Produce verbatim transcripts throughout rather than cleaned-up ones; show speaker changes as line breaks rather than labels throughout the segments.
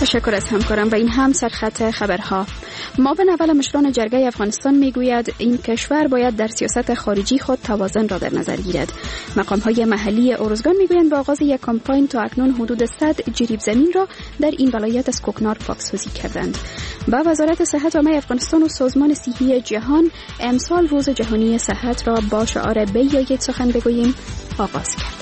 تشکر از همکارم و این هم سرخط خبرها. معاون اول مشران جرگه افغانستان میگوید این کشور باید در سیاست خارجی خود توازن را در نظر گیرد. مقام‌های محلی ارزگان میگویند با آغاز یک کمپاین تا اکنون حدود صد جریب زمین را در این ولایت از کوکنار پاکسازی کردند. با وزارت صحت عامه افغانستان و سازمان صحی جهان امسال روز جهانی صحت را با شعار بیایید سخن بگوییم آغاز کردند.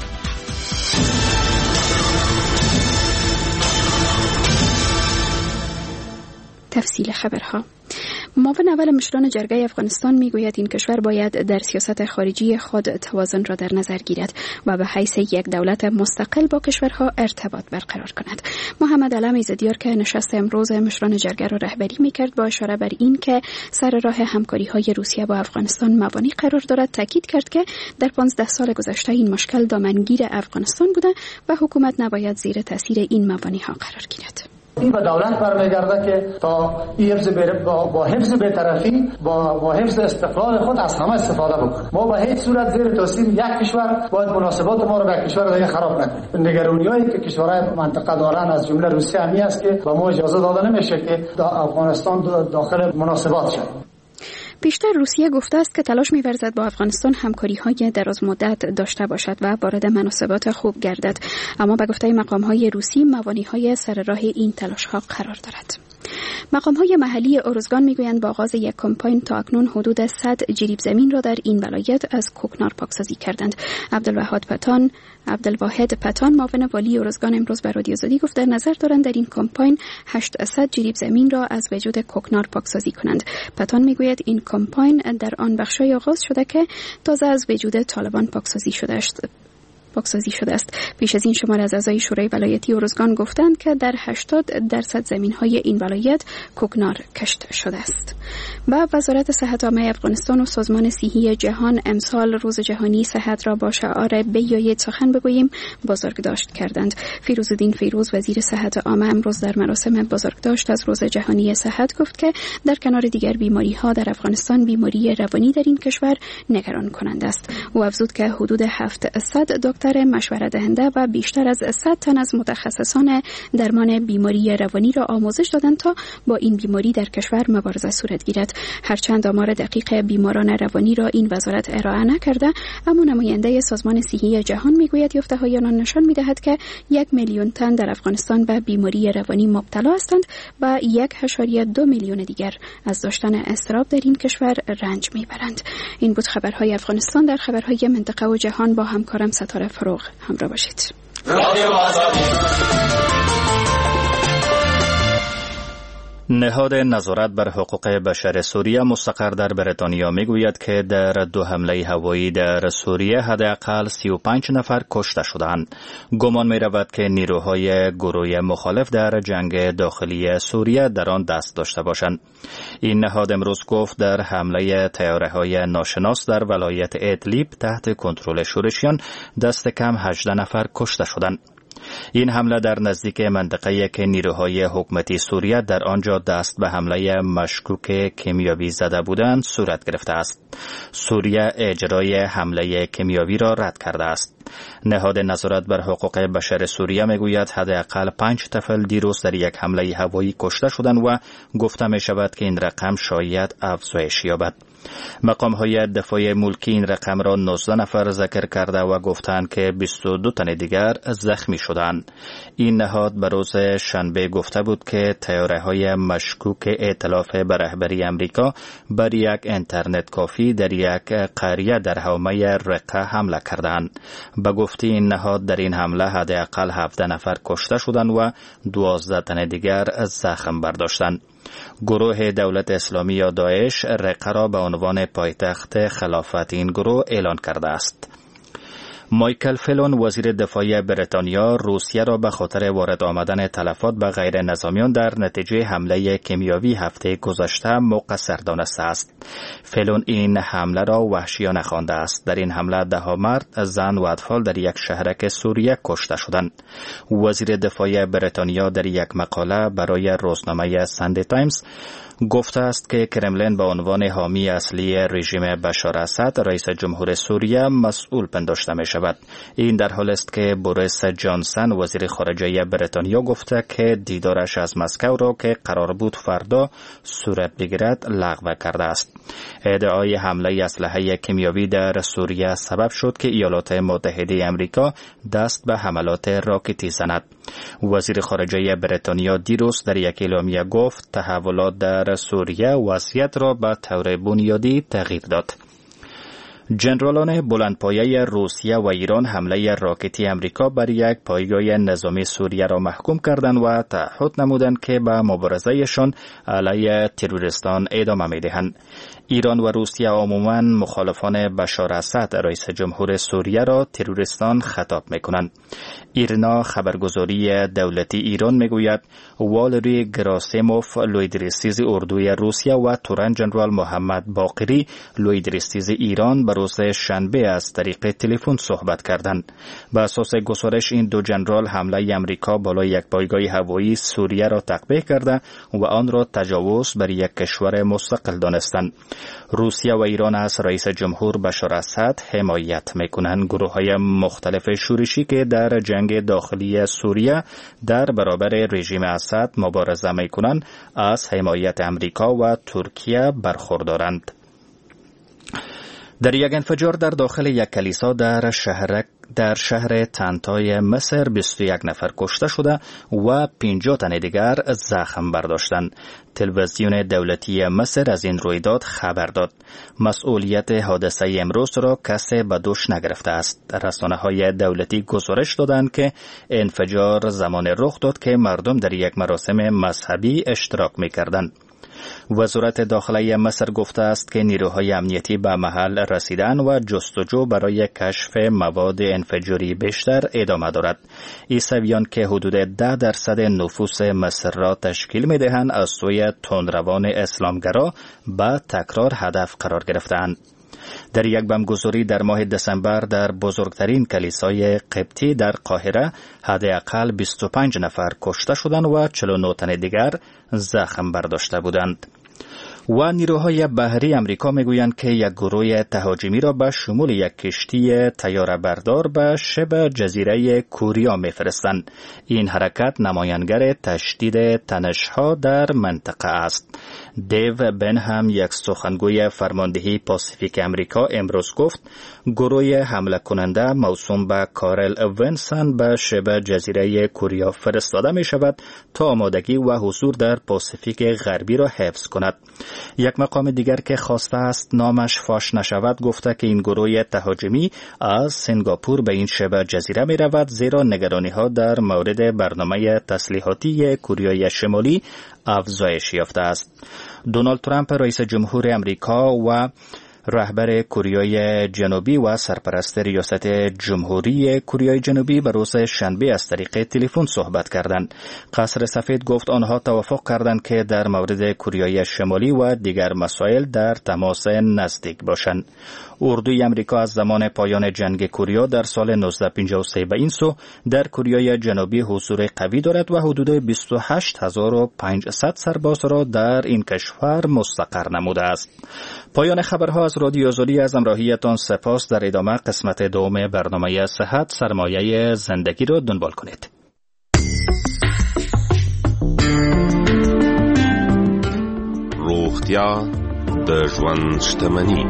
تفصیل خبرها. معاون اول مشران جرگه افغانستان میگوید این کشور باید در سیاست خارجی خود توازن را در نظر گیرد و به حیث یک دولت مستقل با کشورها ارتباط برقرار کند. محمد علم ایزدیار که نشست امروز مشران جرگه را رهبری میکرد با اشاره بر این که سر راه همکاری های روسیه با افغانستان مبانی قرار دارد تاکید کرد که در پانزده سال گذشته این مشکل دامنگیر افغانستان بوده و حکومت نباید زیر تاثیر این مبانی ها قرار گیرد.
این به دولت برمیگرده که تا این حفظ با, با حفظ بی‌طرفی با, با حفظ استقلال خود از همه استفاده بکنه. ما به هیچ صورت زیر تاثیر یک کشور باید مناسبات ما رو با کشور دیگه خراب نکنیم. نگرانی‌هایی که کشورهای منطقه دارن از جمله روسیه همی است که به ما اجازه داده نمیشه که افغانستان داخل مناسبات شد.
پیشتر روسیه گفته است که تلاش می‌ورزد با افغانستان همکاری‌های دراز مدت داشته باشد و وارد مناسبات خوب گردد، اما به گفته مقام‌های روسی موانع‌های سر راه این تلاش‌ها قرار دارد. مقام‌های محلی ارزگان میگویند با آغاز یک کمپاین تا اکنون حدود صد جریب زمین را در این ولایت از کوکنار پاکسازی کردند. عبدالواحد پتان عبدالواحد پتان معاون والی ارزگان امروز به رادیو آزادی گفت در نظر دارند در این کمپاین هشتصد جریب زمین را از وجود کوکنار پاکسازی کنند. پتان میگوید این کمپاین در آن بخشای آغاز شده که تازه از وجود طالبان پاکسازی شده است. پاکسازی شده است. پیش از این شمار از اعضای شورای ولایتی ارزگان گفتند که در هشتاد درصد زمین‌های این ولایت کوکنار کشت شده است. با وزارت صحت عامه افغانستان و سازمان صحی جهان امسال روز جهانی صحت را با شعار بیایید سخن بگوییم بزرگداشت کردند. فیروزالدین فیروز وزیر صحت عامه امروز در مراسم بزرگداشت از روز جهانی صحت گفت که در کنار دیگر بیماری‌ها در افغانستان بیماری روانی در این کشور نگران کننده است. او افزود که حدود هفتصد دکتر مشوره دهنده و بیشتر از صد تن از متخصصان درمان بیماری روانی را آموزش دادند تا با این بیماری در کشور مبارزه صورت گیرد. هرچند آمار دقیق بیماران روانی را این وزارت ارائه نکرده، اما نماینده سازمان صحی جهان میگوید یافته‌های آن نشان می‌دهد که یک میلیون تن در افغانستان به بیماری روانی مبتلا هستند و یک ممیز دو میلیون دیگر از داشتن اضطراب در این کشور رنج میبرند. این بود خبرهای افغانستان. در خبرهای منطقه و جهان با همکارم ستاره فروغ همراه باشید.
نهاد نظارت بر حقوق بشر سوریه مستقر در بریتانیا میگوید که در دو حمله هوایی در سوریه حداقل سی و پنج نفر کشته شدند. گمان می رود که نیروهای گروه مخالف در جنگ داخلی سوریه در آن دست داشته باشند. این نهاد امروز گفت در حمله طیاره‌های ناشناس در ولایت ادلیب تحت کنترل شورشیان دست کم هجده نفر کشته شدند. این حمله در نزدیک منطقه‌ای که نیروهای حکومتی سوریه در آنجا دست به حمله مشکوک کیمیاوی زده بودند صورت گرفته است. سوریه اجرای حمله کیمیاوی را رد کرده است. نهاد نظارت بر حقوق بشر سوریه میگوید حداقل پنج طفل دیروز در یک حمله هوایی کشته شدند و گفته می شود که این رقم شاید افزایش یابد. مقام‌های دفاع ملکی این رقم را نوزده نفر ذکر کرده و گفتند که بیست و دو تن دیگر زخمی شدند. این نهاد به روز شنبه گفته بود که طیاره‌های مشکوک ائتلاف به رهبری امریکا بر یک اینترنت کافی در یک قریه در حومه رقه حمله کردند. به گفته این نهاد در این حمله حداقل هفده نفر کشته شدند و دوازده تن دیگر زخم برداشتند. گروه دولت اسلامی یا داعش رقه را به عنوان پایتخت خلافت این گروه اعلان کرده است. مایکل فلون وزیر دفاع بریتانیا روسیه را به خاطر وارد آمدن تلفات به غیر نظامیان در نتیجه حمله کیمیاوی هفته گذشته مقصر دانسته است. فلون این حمله را وحشیانه خوانده است. در این حمله ده ها مرد، زن و اطفال در یک شهرک سوریه کشته شدند. وزیر دفاع بریتانیا در یک مقاله برای روزنامه ساندی تایمز گفته است که کرملین به عنوان حامی اصلی رژیم بشار اسد رئیس جمهور سوریه مسئول پنداشته می شود. این در حالی است که بوریس جانسن وزیر خارجه بریتانیا گفته که دیدارش از مسکو را که قرار بود فردا صورت بگیرد لغو کرده است. ادعای حمله اسلحه کیمیاوی در سوریه سبب شد که ایالات متحده آمریکا دست به حملات راکتی زند. وزیر خارجه بریتانیا دیروز در یک اعلامیه گفت تحولات در سوریه وضعیت را به طور بنیادی تغییر داد. جنرالان بلندپایه روسیه و ایران حمله راکتی امریکا بر یک پایگاه نظامی سوریه را محکوم کردند و تعهد نمودند که به مبارزهشان علیه تروریستان ادامه می‌دهند. ایران و روسیه عموماً مخالفان بشار اسد رئیس جمهور سوریه را تروریستان خطاب می‌کنند. ایرنا خبرگزاری دولتی ایران میگوید والری گراسیموف لویدریستیز اردوی روسیه و تورن جنرال محمد باقری لویدریستیز ایران به روز شنبه از طریق تلفن صحبت کردند. به اساس گزارش این دو جنرال حمله امریکا بالای یک پایگاه هوایی سوریه را تقبیح کرده و آن را تجاوز بر یک کشور مستقل دانستند. روسیه و ایران از رئیس جمهور بشار اسد حمایت میکنند. گروه‌های مختلف شورشی که در جنگ داخلی سوریه در برابر رژیم اسد مبارزه میکنند از حمایت امریکا و ترکیه برخوردارند. در یک انفجار در داخل یک کلیسا در شهر در شهر تنتای مصر بیست و یک نفر کشته شده و پنجاه تن دیگر زخم برداشتند. تلویزیون دولتی مصر از این رویداد خبر داد. مسئولیت حادثه امروز را کسی به دوش نگرفته است. رسانه‌های دولتی گزارش دادند که انفجار زمان رخ داد که مردم در یک مراسم مذهبی اشتراک می‌کردند. وزارت داخلی مصر گفته است که نیروهای امنیتی به محل رسیدن و جستجو برای کشف مواد انفجاری بیشتر ادامه دارد. عیسویان که حدود ده درصد نفوس مصر را تشکیل می‌دهند از سوی تندروان اسلامگرا به تکرار هدف قرار گرفتند. در یک بمبگذاری در ماه دسامبر در بزرگترین کلیسای قبطی در قاهره حداقل بیست و پنج نفر کشته شدند و چهل و نه تن دیگر زخم برداشته بودند. و نیروهای بحری امریکا میگویند که یک گروه تهاجمی را به شمول یک کشتی طیاره بردار به شبه جزیره کوریا میفرستند. این حرکت نمایانگر تشدید تنش‌ها در منطقه است. دیو بنهم یک سخنگوی فرماندهی پاسیفیک امریکا امروز گفت گروه حمله کننده موسوم به کارل ونسن به شبه جزیره کوریا فرستاده می شود تا آمادگی و حضور در پاسیفیک غربی را حفظ کند. یک مقام دیگر که خواسته است نامش فاش نشود گفته که این گروه تهاجمی از سنگاپور به این شبه جزیره می رود زیرا نگرانی ها در مورد برنامه تسلیحاتی کره شمالی افزایش یافته است. دونالد ترامپ رئیس جمهور امریکا و رهبر کره جنوبی و سرپرست ریاست جمهوری کره جنوبی به روز شنبه از طریق تلفن صحبت کردند. قصر سفید گفت آنها توافق کردند که در مورد کره شمالی و دیگر مسائل در تماس نزدیک باشند. اردوی امریکا از زمان پایان جنگ کره در سال نوزده پنجاه و سه به این سو در کره جنوبی حضور قوی دارد و حدود بیست و هشت هزار و پانصد سرباز را در این کشور مستقر نموده است. پایان خبرها از رادیو آزادی از همراهیتان سپاس. در ادامه قسمت دوم برنامه صحت سرمایه زندگی را دنبال کنید.
روغتیا د ژوند شتمني.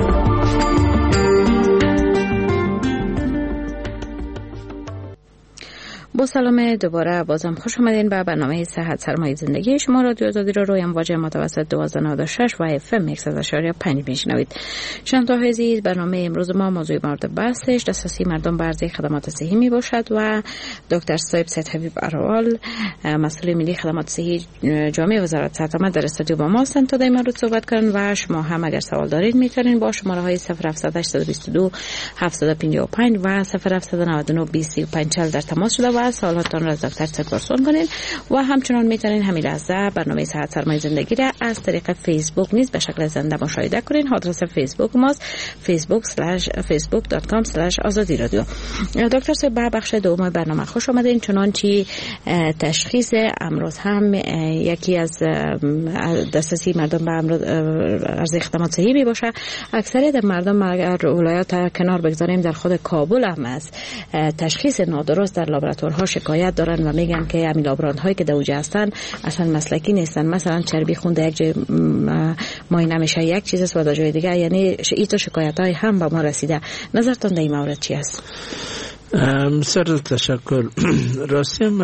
با سلام دوباره بازم خوش آمدین به برنامه صحت سرمایه زندگی شما. رادیو آزادی رو روی امواج متوسط دوازده نود و شش و اف ام یک صد و شش و پنج میشنوید. شنوندگان عزیز، برنامه امروز ما موضوع مورد بحثش دسترسی مردم به عرضه خدمات صحی می باشد و دکتر صایب سید حبیب اروال مسئول ملی خدمات صحی جامعه وزارت صحت آمد در استودیو با ما هستند تا در این مورد صحبت کنن و شما هم اگر سوال دارید میتونید با شماره های صفر هفت هشت دو دو هفت پنج پنج و صفر هفت نه نه بیست و پنج در تماس شده و و سوالاتتان را از دکتر صاحب پرسون کنین و همچنان میتونین همین لحظه برنامه صحت سرمایه زندگی را از طریق فیسبوک نیز به شکل زنده مشاهده کنین. آدرس فیسبوک ماست فیسبوک اسلش فیسبوک دات کام اسلش آزادی رادیو. دکتر صاحب به بخش دوم برنامه خوش آمدین. چنانچه تشخیص امراض هم یکی از دسترسی مردم به امراض از اقدامات صحی می باشه. اکثریت مردم اگر ولایات کنار بگذاریم در خود کابل هم از تشخیص نادرست در لابراتوارها شکایت دارن و میگن که همین لابرانت هایی که در اوجه هستن اصلا مسلکی نیستن. مثلا چربی خون در یک جای معاینه میشه یک چیز است و در جای دیگه، یعنی این تو شکایت های هم به ما رسیده. نظرتون در این مورد چی است؟
بسیار تشکر. راستیم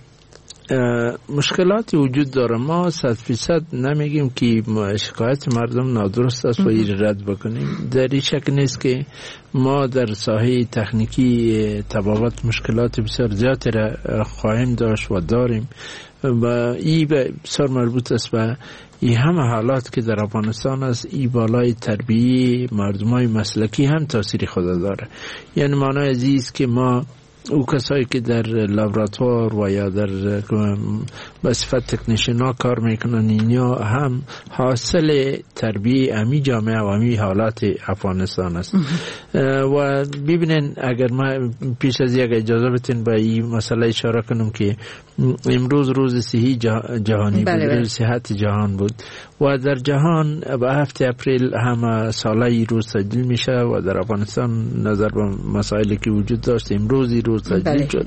مشکلاتی وجود داره. ما صد فیصد نمیگیم که شکایت مردم نادرست است و این رد بکنیم. در این شک نیست که ما در ساحه تکنیکی تبابت مشکلات بسیار زیادی را خواهیم داشت و داریم و این بسیار مربوط است به این همه حالات که در افغانستان است. این بالای تربیه مردمای مسلکی هم تاثیر خود داره. یعنی معنی عزیز که ما او کسایی که در لابراتوار و یا در به صفت تکنیشن ها کار میکنن اینا هم حاصل تربیه امی جامعه و امی حالات افغانستان است. و ببینین اگر ما پیش از یک اجازه بتین به این مسئله اشاره کنم که امروز روز صحی جهانی بود، روز صحت جهان بود و در جهان به هفته اپریل هم ساله روز تجلیل میشه و در افغانستان نظر به مسائلی که وجود داشت امروز روز تجلیل شد.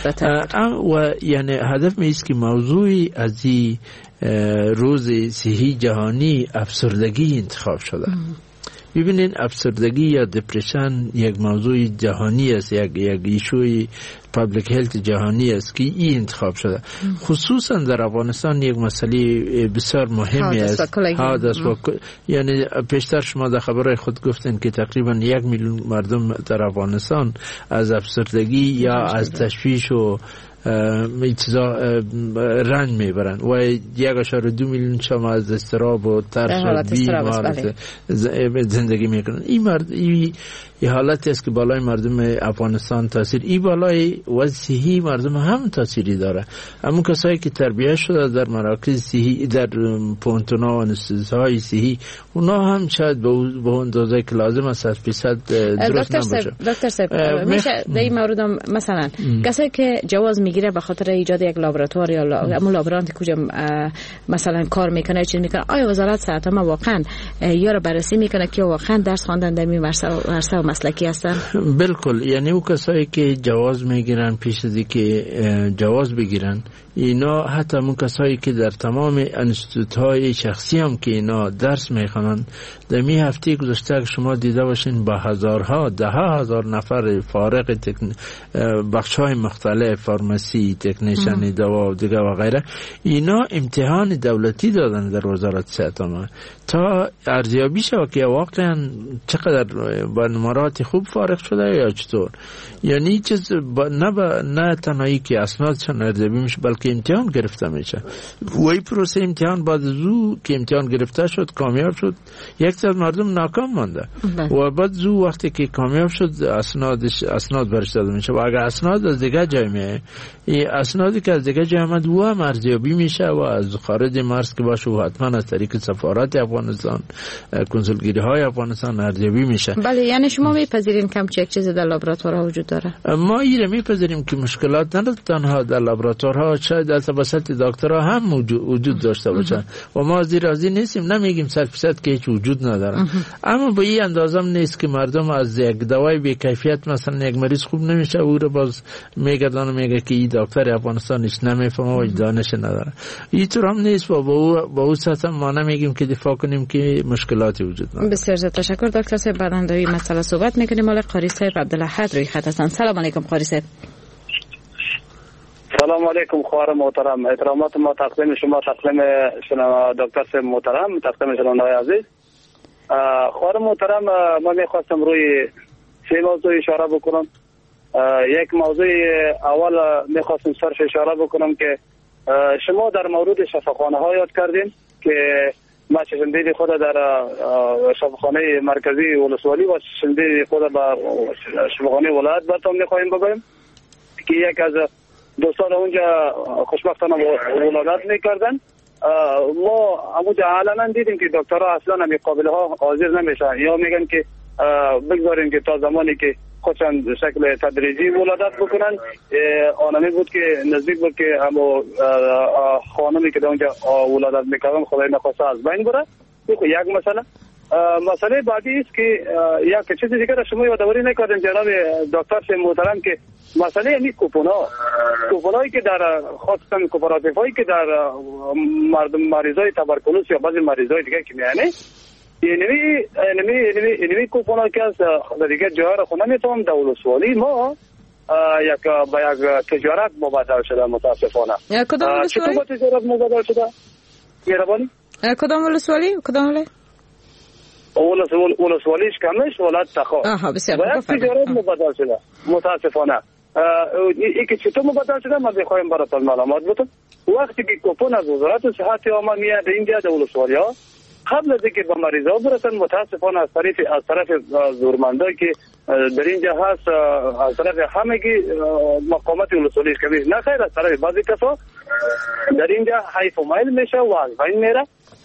و یعنی هدف می است که موضوعی از این روز صحی جهانی افسردگی انتخاب شده. ببینین افسردگی یا دپرشن یک موضوع جهانی است، یک یک ایشوی پابلیک هلت جهانی است که این انتخاب شده. خصوصا در افغانستان یک مسئله بسیار مهمی است. حادث و یعنی پیشتر شما در خبرهای خود گفتن که تقریبا یک میلیون مردم در افغانستان از افسردگی یا از تشویش و چیزا رنج میبرن و یک اشاره دو میلیون شما از اضطراب و ترس و بیمار زندگی میکنن. این مرد این یه حالتی است که بالای مردم افغانستان تاثیر، این بالای وضع صحی مردم هم تاثیری داره. همون کسایی که تربیت شده در مراکز صحی، در پونتونا و انستیتوهای صحی، اونا هم شاید به اندازه که لازم است از فیصد درست نباشه.
دکتر صاحب میشه در این مورد مثلا کسایی که جواز میگیره به خاطر ایجاد یک لابراتوار یا همون لابرانتی کجا مثلا کار میکنه چیز میکنه، آیا وزارت صحت ما واقعا یا رو بررسی میکنه که واقعا درس خواندن در این ورسه مسلکی هستن؟
بالکل. یعنی او کسایی که جواز میگیرن پیش از اینکه جواز بگیرن، اینا حتی اون کسایی که در تمام انستیتوت‌های شخصی هم که اینا درس میخوانن، در می هفته گذشته شما دیده باشین با هزارها ده هزار نفر فارغ تکن... بخش‌های مختلف، فارماسی، تکنیشن دوا و دیگه و غیره، اینا امتحان دولتی دادن در وزارت صحت ما تا ارزیابی شود که واقعا چقدر با نمرات خوب فارغ شده یا چطور. یعنی چیز با نه با نه تنهایی که اسنادشون ارزیابی میشه بلکه امتحان گرفته میشه. وای پروسه امتحان بعد زو که امتحان گرفته شد کامیاب شد، یک سال مردم ناکام مانده و بعد زو وقتی که کامیاب شد اسنادش اسناد برش داده میشه و اگر اسناد از دیگه جای میه، این اسنادی که از دیگه جای آمد و هم ارزیابی میشه و از خارج مرز که باشه و حتما از طریق سفارت افغانستان، کنسولگری های افغانستان ارزیابی میشه.
بله، یعنی شما میپذیرین کم چه یک چیز در لابراتوارها وجود داره؟
ما ایره میپذیریم که مشکلات نه تنها در لابراتوارها، شاید در توسط دکترها هم وجود داشته باشه و ما از راضی نیستیم. نمیگیم صد درصد که هیچ وجود نداره، اما به این اندازه نیست که مردم از یک دوای بی کیفیت مثلا یک مریض خوب نمیشه او رو باز میگردن و میگه که این دکتر افغانستانش نمیفهمه و دانش نداره. اینطور هم نیست و با او با او سطح ما نمیگیم که دفاع کنیم که مشکلاتی وجود نداره.
بسیار تشکر دکتر صاحب. بعداً در این مسئله صحبت میکنیم. مال قاری صاحب عبدالاحد روی خط هستن. سلام علیکم قاری صاحب.
سلام علیکم خواهر محترم. احترامات ما تقدیم شما، تقدیم شما دکتر صاحب محترم، تقدیم شما عزیز. خواهر محترم، ما میخواستم روی سه موضوع اشاره بکنم. یک موضوع اول میخواستم صرف اشاره بکنم که شما در مورد شفاخانه ها یاد کردین که ما چشمدید خود در شفاخانه مرکزی ولسوالی و چشمدید خود با شفاخانه ولایت براتون میخواهیم بگویم که یک از دوستان اونجا خوشبختانه ولادت میکردن. ما اونجا علنا دیدیم که دکترها اصلا نمی قابل ها حاضر نمیشن یا میگن که بگذاریم که تا زمانی که خودشان شکل تدریجی ولادت بکنن. آنمی بود که نزدیک بود که اما خانمی که در اونجا ولادت میکردن خدای نخواسته از بین بره. یک مسئله مسئله بعدی است که یک چیز دیگر شما یادآوری نکردین جناب دکتر محترم که مسئله یعنی کوپونا کوپونایی که در خاصتا کوپراتیفایی که در مردم مریضای تبرکلوز یا بعضی مریضای دیگه که میانه اینمی اینمی اینمی اینمی کوپونا که از دیگه جای خود نمیتونم دولت‌سوالی ما یک با یک تجارت مبادله شده متاسفانه.
کدام ولسوالی؟
چطور با تجارت مبادله شده؟ مهربانی؟
کدام ولسوالی؟ کدام ولی؟
ولسوالیش کمش ولایت تخار.
آها بسیار
با یک تجارت مبادله شده متاسفانه. ای که چطور مبادله شده ما بخوایم براتون معلومات بدم. وقتی که کوپون از وزارت صحت عامه میاد اینجا در ولسوالی ها قبل از اینکه به مریضا برسن متاسفانه از طرف از طرف زورمندایی که در اینجا هست از طرف همگی مقامات ولسوالی کمی نه خیر از طرف بعضی کسا در اینجا حیف و میل میشه و از بین میره.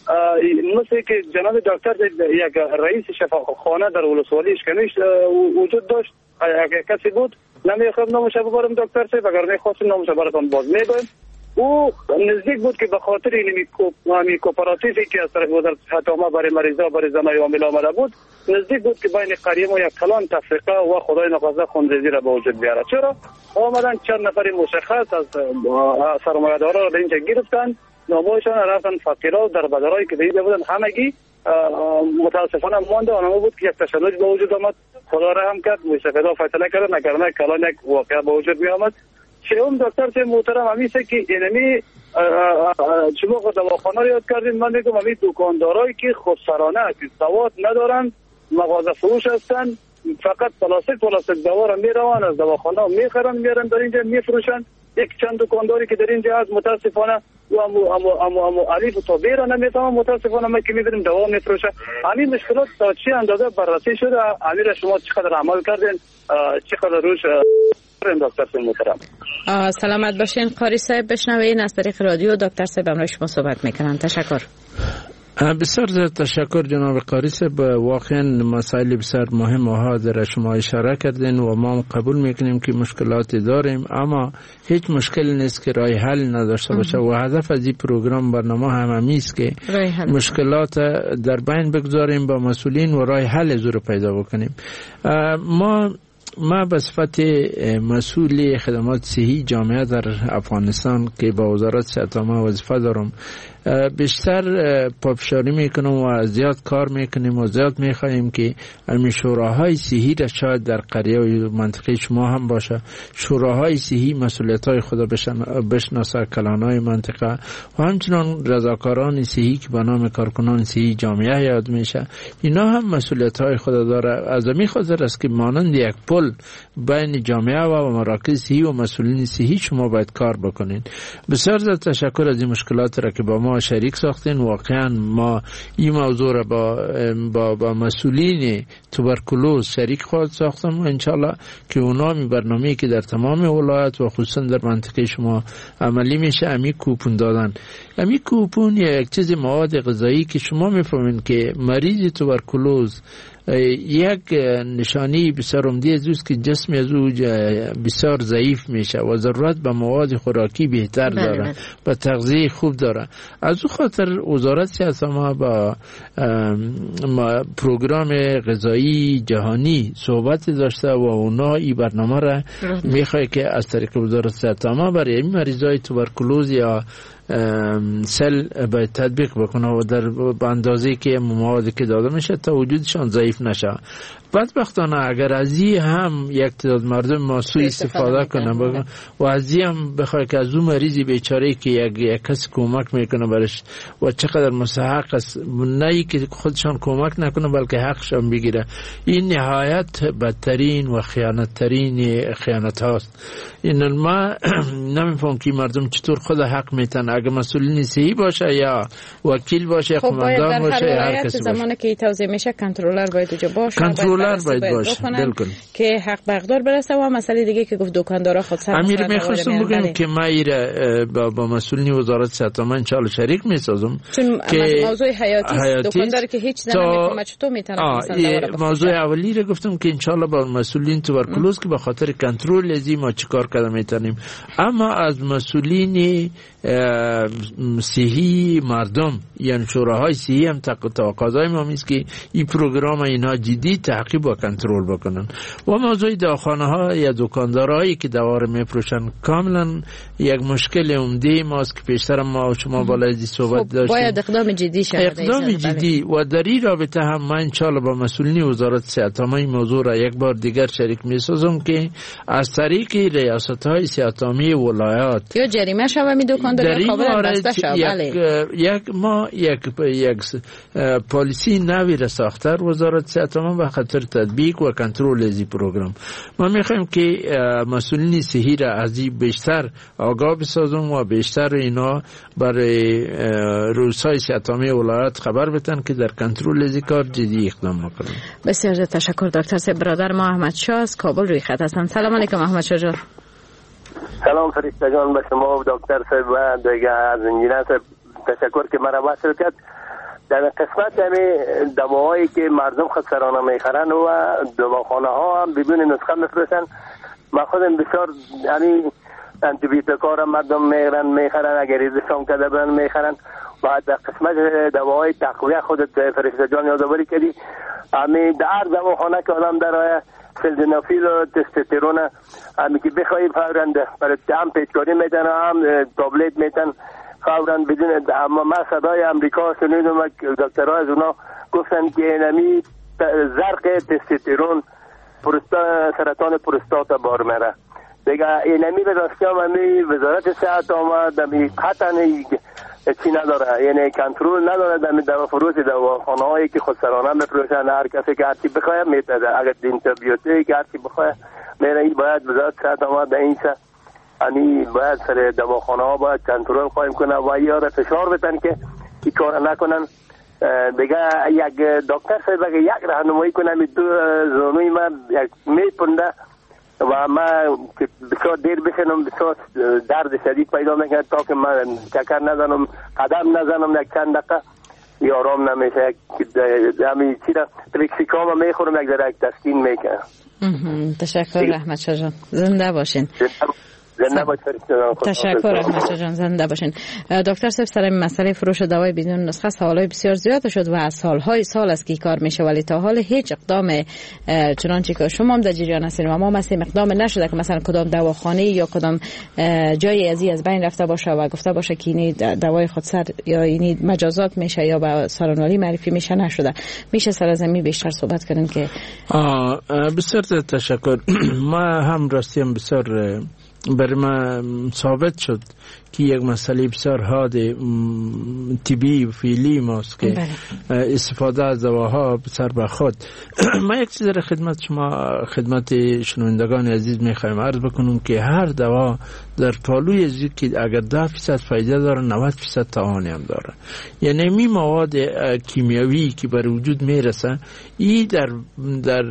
مثل که جناب دکتر یک رئیس شفاخانه در ولسوالی کمیش وجود داشت. اگر کسی بود نمیخوام نامش ببرم دکتر صاحب اگر میخواستم نامش براتون باز میگم. او نزدیک بود که به خاطر این کوپراتیوی که از طرف وزارت صحت عامه برای مریضا برای زنای حامل آمده بود نزدیک بود که بین قریه ما یک کلان تفریقه و خدای نخواسته خونریزی را به وجود بیاره. چرا آمدن چند نفر مشخص از سرمایه‌دارا را به اینجا گرفتن نامه‌شان رفتن فقیرا و دربدرایی که اینجا بودن همگی متاسفانه مانده. آنها بود که یک تشنج به وجود آمد. خدا رحم کرد مستفیدا فیصله کرد نکردن کلان یک واقعه به وجود می آمد. شیوم دکتر صاحب محترم همیشه که اینمی شما خود دواخانه رو یاد کردین. من میگم همی دکاندارایی که خودسرانه که سواد ندارن مغازه فروش هستن فقط پلاستیک پلاستیک دوا را میروان از دواخانه میخرن میارن در اینجا میفروشن. یک چند دکانداری که در اینجا از متاسفانه و امو امو امو امو علیف و طبیعی را نمیتونم متاسفانه ما که میبینیم دوا میفروشه. همین مشکلات تا چی اندازه بررسی شده امیر شما چقدر عمل کردین چقدر روش دکتر صاحب محترم.
سلامت باشین قاری صاحب. بشنوین از طریق رادیو دکتر صاحب امروز شما صحبت میکنن. تشکر.
بسیار زیاد تشکر جناب قاری صاحب. واقعا مسائل بسیار مهم و ها در شما اشاره کردین و ما قبول میکنیم که مشکلاتی داریم اما هیچ مشکل نیست که راه حل نداشته باشه و هدف از این پروگرام برنامه هم همی است که مشکلات در بین بگذاریم با مسئولین و راه حل زور پیدا بکنیم. ما ما به صفت مسئول خدمات صحی جامعه در افغانستان که با وزارت صحت عامه وظیفه دارم بیشتر پافشاری میکنم و زیاد کار میکنیم و زیاد میخواهیم که همین شوراهای صحی را شاید در قریه و منطقه شما هم باشه شوراهای صحی مسئولیت های خدا بشناسه کلانهای منطقه و همچنان رضاکاران صحی که به نام کارکنان صحی جامعه یاد میشه اینا هم مسئولیت های خدا داره. از همین خاطر است که مانند یک پل بین جامعه و مراکز صحی و مسئولین صحی شما باید کار بکنین. بسیار زیاد تشکر از این مشکلات را که با ما شریک ساختین. واقعا ما این موضوع را با با, با مسئولین توبرکولوز شریک خواهد ساختم و انشالله که اونا می برنامه‌ای که در تمام ولایت و خصوصا در منطقه شما عملی میشه امی کوپون دادن. امی کوپون یک چیز مواد غذایی که شما میفهمین که مریض توبرکولوز یک نشانی بسیار عمده از اوست که جسم از او بسیار ضعیف میشه و ضرورت به مواد خوراکی بهتر داره و تغذیه خوب داره. از او خاطر وزارت صحت عامه با پروگرام غذایی جهانی صحبت داشته و اونا این برنامه را میخواد که از طریق وزارت صحت عامه برای این مریضای توبرکولوز یا سل باید تطبیق بکنه و در اندازه‌ای که موادی که داده میشه تا وجودشان ضعیف نشه. بدبختانه اگر از این هم یک تعداد مردم ما سوء استفاده کنه و از این هم بخواه که از اون مریضی بیچاره که یک, یک کسی کمک میکنه برش و چقدر مستحق است نه که خودشان کمک نکنه بلکه حقشان بگیره این نهایت بدترین و خیانتترین خیانت هاست. این ما نمیفهم که مردم چطور خود حق میتن اگر مسئولین صحی باشه یا وکیل باشه
خب
قماندان باشه هر کسی باشه.
زمانی که توضیح میشه کنترلر باید اونجا باشه.
کنترلر کنترلر باید باشه بالکل
که حق به اقدار برسه. و مسئله دیگه که گفت دکاندارا خود سر
امیر میخواستم بگم که ما ایره با, با مسئولین وزارت صحت من ان شاء الله شریک میسازم
چون
که
موضوع حیاتی است. دکاندار که هیچ زنه میفهمه چطور میتونه مثلا
موضوع اولی رو گفتم که ان شاء الله با مسئولین توبرکلوز که به خاطر کنترل ازی ما چیکار کنیم میتونیم، اما از مسئولین صحی مردم یعنی شوراهای صحی هم تقاضای ما میست که این پروگرام اینا جدی تعقیب و کنترل بکنن. و موضوع دواخانه ها یا دکاندارایی که دوار میفروشن کاملا یک مشکل عمده ماست که پیشتر ما شما بالای صحبت
خب داشتیم. باید اقدام جدی شود،
اقدام جدی و در این رابطه هم من انشاءالله با مسئولین وزارت صحت هم این موضوع را یک بار دیگر شریک میسازم که از طریق ریاست های صحت عامه ولایات
یا جریمه شود می دکاندار کاملا بسته شود.
یک, یک ما یک یک پالیسی نوی را ساختار وزارت صحت عامه به خاطر تطبیق و کنترل از این پروگرام. ما میخوایم که مسئولین صحی را از این بیشتر آگاه بسازم و بیشتر اینا برای رؤسای صحت عامه ولایات خبر بدن که در کنترل از این کار جدی اقدام میکنن.
بسیار تشکر دکتر صاحب. برادر ما احمد شاه از کابل روی خط هستند. سلام علیکم احمد شاه جان.
سلام فرشته جان به شما و دکتر صاحب و دیگه از انجینر صاحب تشکر که مرا وصل کرد. در قسمت همه دواهایی که مردم خود سرانه میخرن و دواخانه ها هم بدون نسخه میفروشن، ما خودم بسیار یعنی انتی بیوتیکا مردم میخرن میخرن اگر ریزشان کرده برن میخرن. و در قسمت دواهای تقویه خودت فرشته جان یادآوری کردی، همین در هر دواخانه که آدم در سلدنافیل و تستوسترون همین که بخوایی فوراً برای هم پیچکاری میتن هم تابلت میتن فوراً بدون. اما من صدای امریکا شنیدم و دکترها از اونا گفتن که نمی زرق تستوسترون سرطان پروستات بار میره دیگه. اینمی به دستیام همی وزارت صحت آمد همی قطعا چی نداره، یعنی کنترل نداره در دوا فروش دواخانه هایی که خودسرانه میفروشن. هر کسی که هرچی بخواه میتده، اگر انتیبیوتیک که هرچی بخواه میره. این باید وزارت صحت آمد در این سه یعنی باید سر دواخانه ها باید کنترل خواهیم کنه و یاد فشار بدن که این کار نکنن دیگه. یک دکتر صاحب اگه یک راهنمایی کنه می دو زانوی من یک میپنده و من بسیار دیر بشنم بسیار درد شدید پیدا میکنه تا که من چکر نزنم قدم نزنم یک چند دقیقه یا آرام نمیشه. همین چی را تریکسیکام میخورم یک در یک تسکین میکنه.
تشکر احمد شاه جان، زنده باشین. تشکر احمد شاه جان، زنده باشین. دکتر صاحب سر مسئله فروش دوای بدون نسخه سوالای بسیار زیاد شد و از سالهای سال است که کار میشه ولی تا حال هیچ اقدام چنانچه که شما هم در جریان هستین و ما مثلا اقدام نشده که مثلا کدام دواخانه یا کدام جای ازی از بین رفته باشه و گفته باشه که اینی دوای خودسر یا اینی مجازات میشه یا به سارنوالی معرفی میشه نشده. میشه سر زمین بیشتر صحبت کنیم که
بسیار تشکر. ما هم راستی هم بسیار برای ما ثابت شد که یک مسئله بسیار حاد طبی و فعلی ماست که استفاده از دواها بسر به خود. ما یک چیز در خدمت شما خدمت شنوندگان عزیز میخوایم عرض بکنم که هر دوا در پالوی زید که اگر ده فیصد فایده داره نود فیصد تاوانی هم داره. یعنی می مواد کیمیاوی که بر وجود میرسه ای در در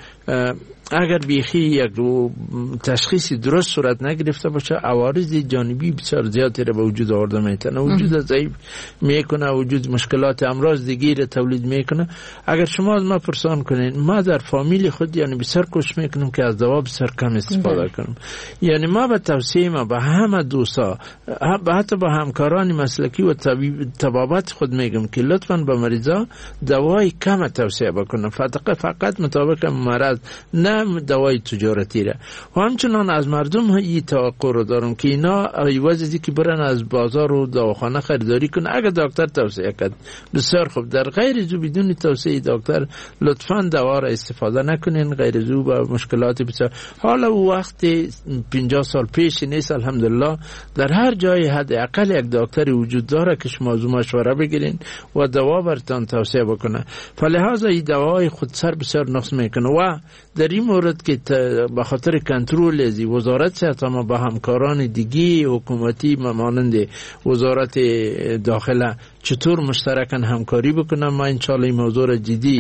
اگر بیخی یک تشخیص درست صورت نگرفته باشه عوارض جانبی بسیار زیادی را به وجود آورده میتونه. وجود ضعیف میکنه، وجود مشکلات امراض دیگه را تولید میکنه. اگر شما از ما پرسان کنین ما در فامیل خود یعنی بسیار کوشش میکنم که از دوا بسیار کم استفاده کنم. یعنی ما به توصیه ما به همه دوستا حتی با همکاران مسلکی و طبابت خود میگم که لطفاً به مریضا دوای کم توصیه بکنن، فقط فقط مطابق مرض، نه دوای تجارتی را. و همچنان از مردم این توقع رو دارم که اینا ایواز که برن از بازار و دواخانه خریداری کنن اگر دکتر توصیه کرد بسیار خوب. در غیر زو بدون توصیه دکتر لطفاً دوا را استفاده نکنین. غیر زو با مشکلات بسیار. حالا وقت پنجاه سال پیش نیست، الحمدلله در هر جای حداقل یک دکتر وجود داره که شما از مشوره بگیرین و دوا برتان توصیه بکنه. فلهذا این دوای خودسر بسیار نقص میکنه و در این مورد که به خاطر کنترل از وزارت صحت ما با همکاران دیگه حکومتی مانند وزارت داخله چطور مشترکاً همکاری بکنم. ما انشالله این موضوع را جدی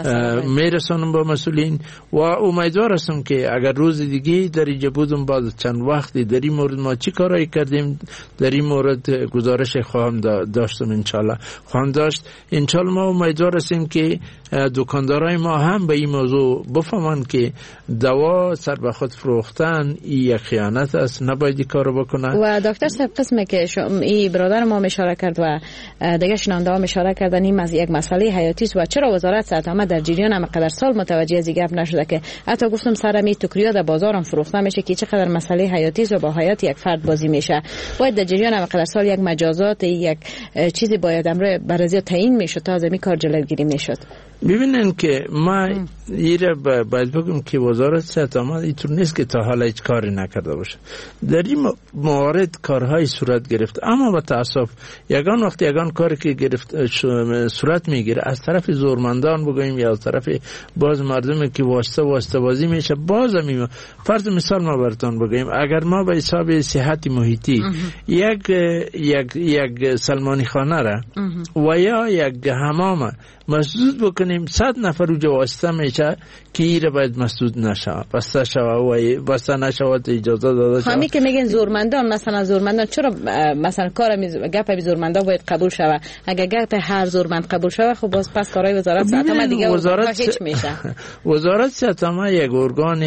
میرسانم با مسئولین و امیدوار هستم که اگر روز دیگه در اینجا بودم بعد چند وقتی در این مورد ما چی کارایی کردیم در این مورد گزارش خواهم داشتم انشالله خواهم داشت. انشالله ما امیدوار هستیم که دکاندارای ما هم به این موضوع بفهمن که دوا سر به خود فروختن یک خیانت است، نباید این کارو بکنه.
و دکتر صاحب قسمه که این برادر ما اشاره کرد و دیگه شنونده ها اشاره کردن این از یک مسئله حیاتی است و چرا وزارت صحت عامه در جریان هم قدر سال متوجه از گپ نشده که حتی گفتم سرمی توکریا در بازارم فروخته میشه که چقدر مسئله حیاتی است و با حیات یک فرد بازی میشه. باید در جریان هم قدر سال یک مجازات یک چیزی باید امر برازی تعیین میشد تا از این کار جلوگیری میشد.
ببینن که ما ایره باید بگم که وزارت صحت عامه اینطور نیست که تا حالا هیچ کاری نکرده باشه. در این موارد کارهای صورت گرفت، اما با تاسف یگان وقتی یگان کاری که گرفت صورت میگیره از طرف زورمندان بگویم یا از طرف باز مردمی که واسطه واسطه بازی میشه، باز هم فرض مثال ما براتون بگویم اگر ما به حساب صحت محیطی یک یک یک سلمانی خانه را و یا یک حمام مسدود بکنیم، صد نفر رو واسطه میشه که ایره باید مسدود نشه، بسته شوه و بسته نشود اجازه داده شود.
همین که میگن زورمندان، مثلا زورمندان چرا مثلا کار گپ زورمندان باید قبول شوه؟ اگه گپ هر زورمند قبول شوه خب باز پس کارهای وزارت صحت عامه دیگه وزارت هیچ میشه.
وزارت صحت عامه یک ارگان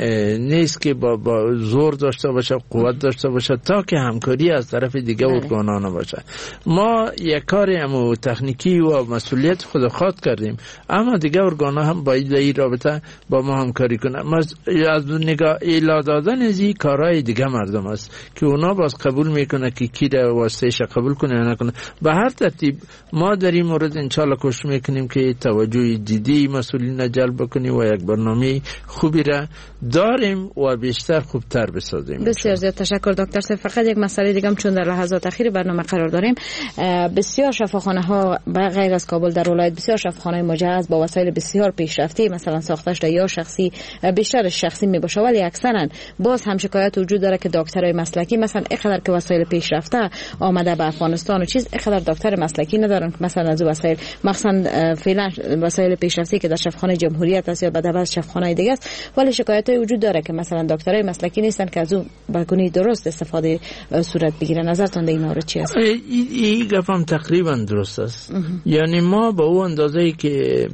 نیست که با, با زور داشته باشه، قوت داشته باشه تا که همکاری از طرف دیگه ارگانان باشه. ما یک کاری هم تکنیکی و مسئولیت خود خود کردیم، اما دیگه ارگان‌ها هم باید در این رابطه با ما همکاری کنن. از نگاه ایلا دادن از این کارهای دیگه مردم است که اونا باز قبول میکنه که کی را واسطهش قبول کنه یا نکنه. به هر ترتیب ما در این مورد انشالله کوشش میکنیم که توجه جدی مسئولین جلب بکنیم و یک برنامه خوبی را داریم و بیشتر خوبتر بسازیم.
بسیار زیاد تشکر دکتر صاحب. فقط یک مسئله دیگه هم چون در لحظات اخیر برنامه قرار داریم، بسیار شفاخانه ها غیر از کابل در ولایت بسیار شفاخانه مجهز با وسایل بسیار پیشرفته مثلا ساختش یا شخصی بیشتر شخصی می باشه، ولی اکثرا باز هم شکایت وجود داره که دکترای مسلکی مثلا اینقدر که وسایل پیشرفته آمده به افغانستان و چیز اینقدر دکتر مسلکی ندارن مثلا از وسایل مثلا فعلا وسایل پیشرفته که در شفاخانه جمهوریت است یا بعد از شفاخانه دیگه است، ولی شکایت وجود داره که مثلا دکترای مسلکی نیستن که از اون بگونی درست استفاده صورت بگیره. نظرتون در این مورد چی است؟
این گفتم تقریبا درست است. یعنی ما با اون اندازه‌ای که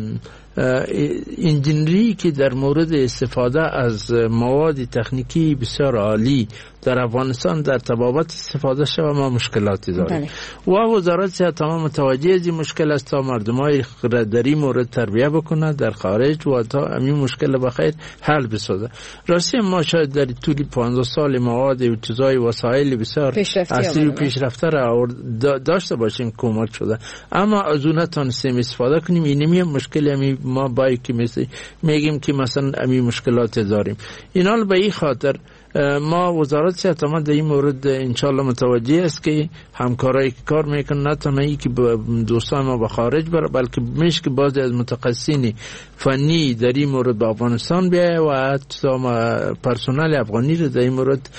انجینری که در مورد استفاده از مواد تکنیکی بسیار عالی در افغانستان در تبابت استفاده شده ما مشکلاتی داریم و وزارت صحت عامه متوجه از این مشکل است تا مردمای در این مورد تربیه بکنه در خارج و تا همین مشکل بخیر حل بسازه. راستی ما شاید در طول پانزده سال مواد و چیزای وسایل بسیار اصلی و پیشرفته را داشته باشیم کمک شده، اما از اون نتونستیم استفاده کنیم. اینمی مشکل همی ما بایی که مثل میگیم که مثلا همین مشکلات داریم. اینال به این خاطر ما وزارت صحت عامه در این مورد انشالله متوجه است که همکارایی که کار میکنن نه تنها ای که دوستان ما به خارج بره بلکه میشه که بعضی از متخصصین فنی در این مورد به افغانستان بیایه و پرسنل افغانی رو در این مورد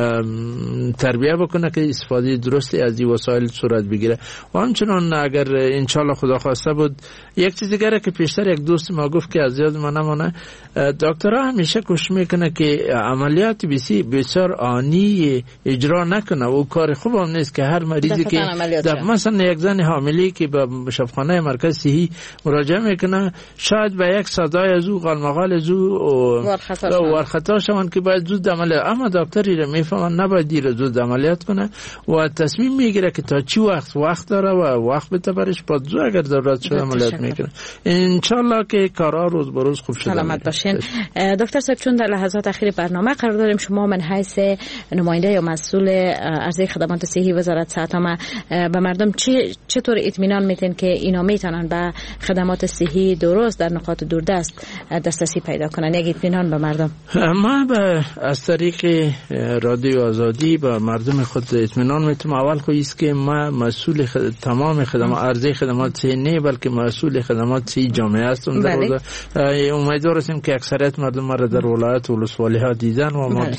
تربیه بکنه که استفاده درستی از این وسایل صورت بگیره. و همچنان اگر انشالله خدا خواسته بود یک چیز دیگه که پیشتر یک دوست ما گفت که از یاد ما نمانه، دکترها همیشه کوشش میکنه که عملیات بسیار آنی اجرا نکنه و کار خوب هم نیست که هر مریضی که مثلا یک زن حاملی که به شفاخانه مرکز صحی مراجعه میکنه شاید به یک صدای از او قلمقال از او ورخطا شوند که باید زود عملیات، اما دکتری را میفهمن نباید دیر زود عملیات کنه و تصمیم میگیره که تا چی وقت وقت داره و وقت بده برش با زود اگر ضرورت شد عملیات میکنه. انشالله که کارا روز به روز خوب شده.
سلامت باشین دکتر صاحب. چون در لحظات اخیر برنامه قرار داریم، شما من حیث نماینده یا مسئول عرضه خدمات صحی وزارت صحت عامه به مردم چطور اطمینان میتین که اینا میتونن به خدمات صحی درست در نقاط دوردست دسترسی پیدا کنن؟ یک اطمینان به مردم.
ما به از طریق رادیو آزادی به مردم خود اطمینان میتونم. اول خو است که ما مسئول خد... تمام خدمات عرضه خدمات صحی نه بلکه مسئول خدمات صحی جامعه هستم. در امیدوار هستیم که اکثریت مردم ما را در ولایت و ولسوالی ها دیدن و ما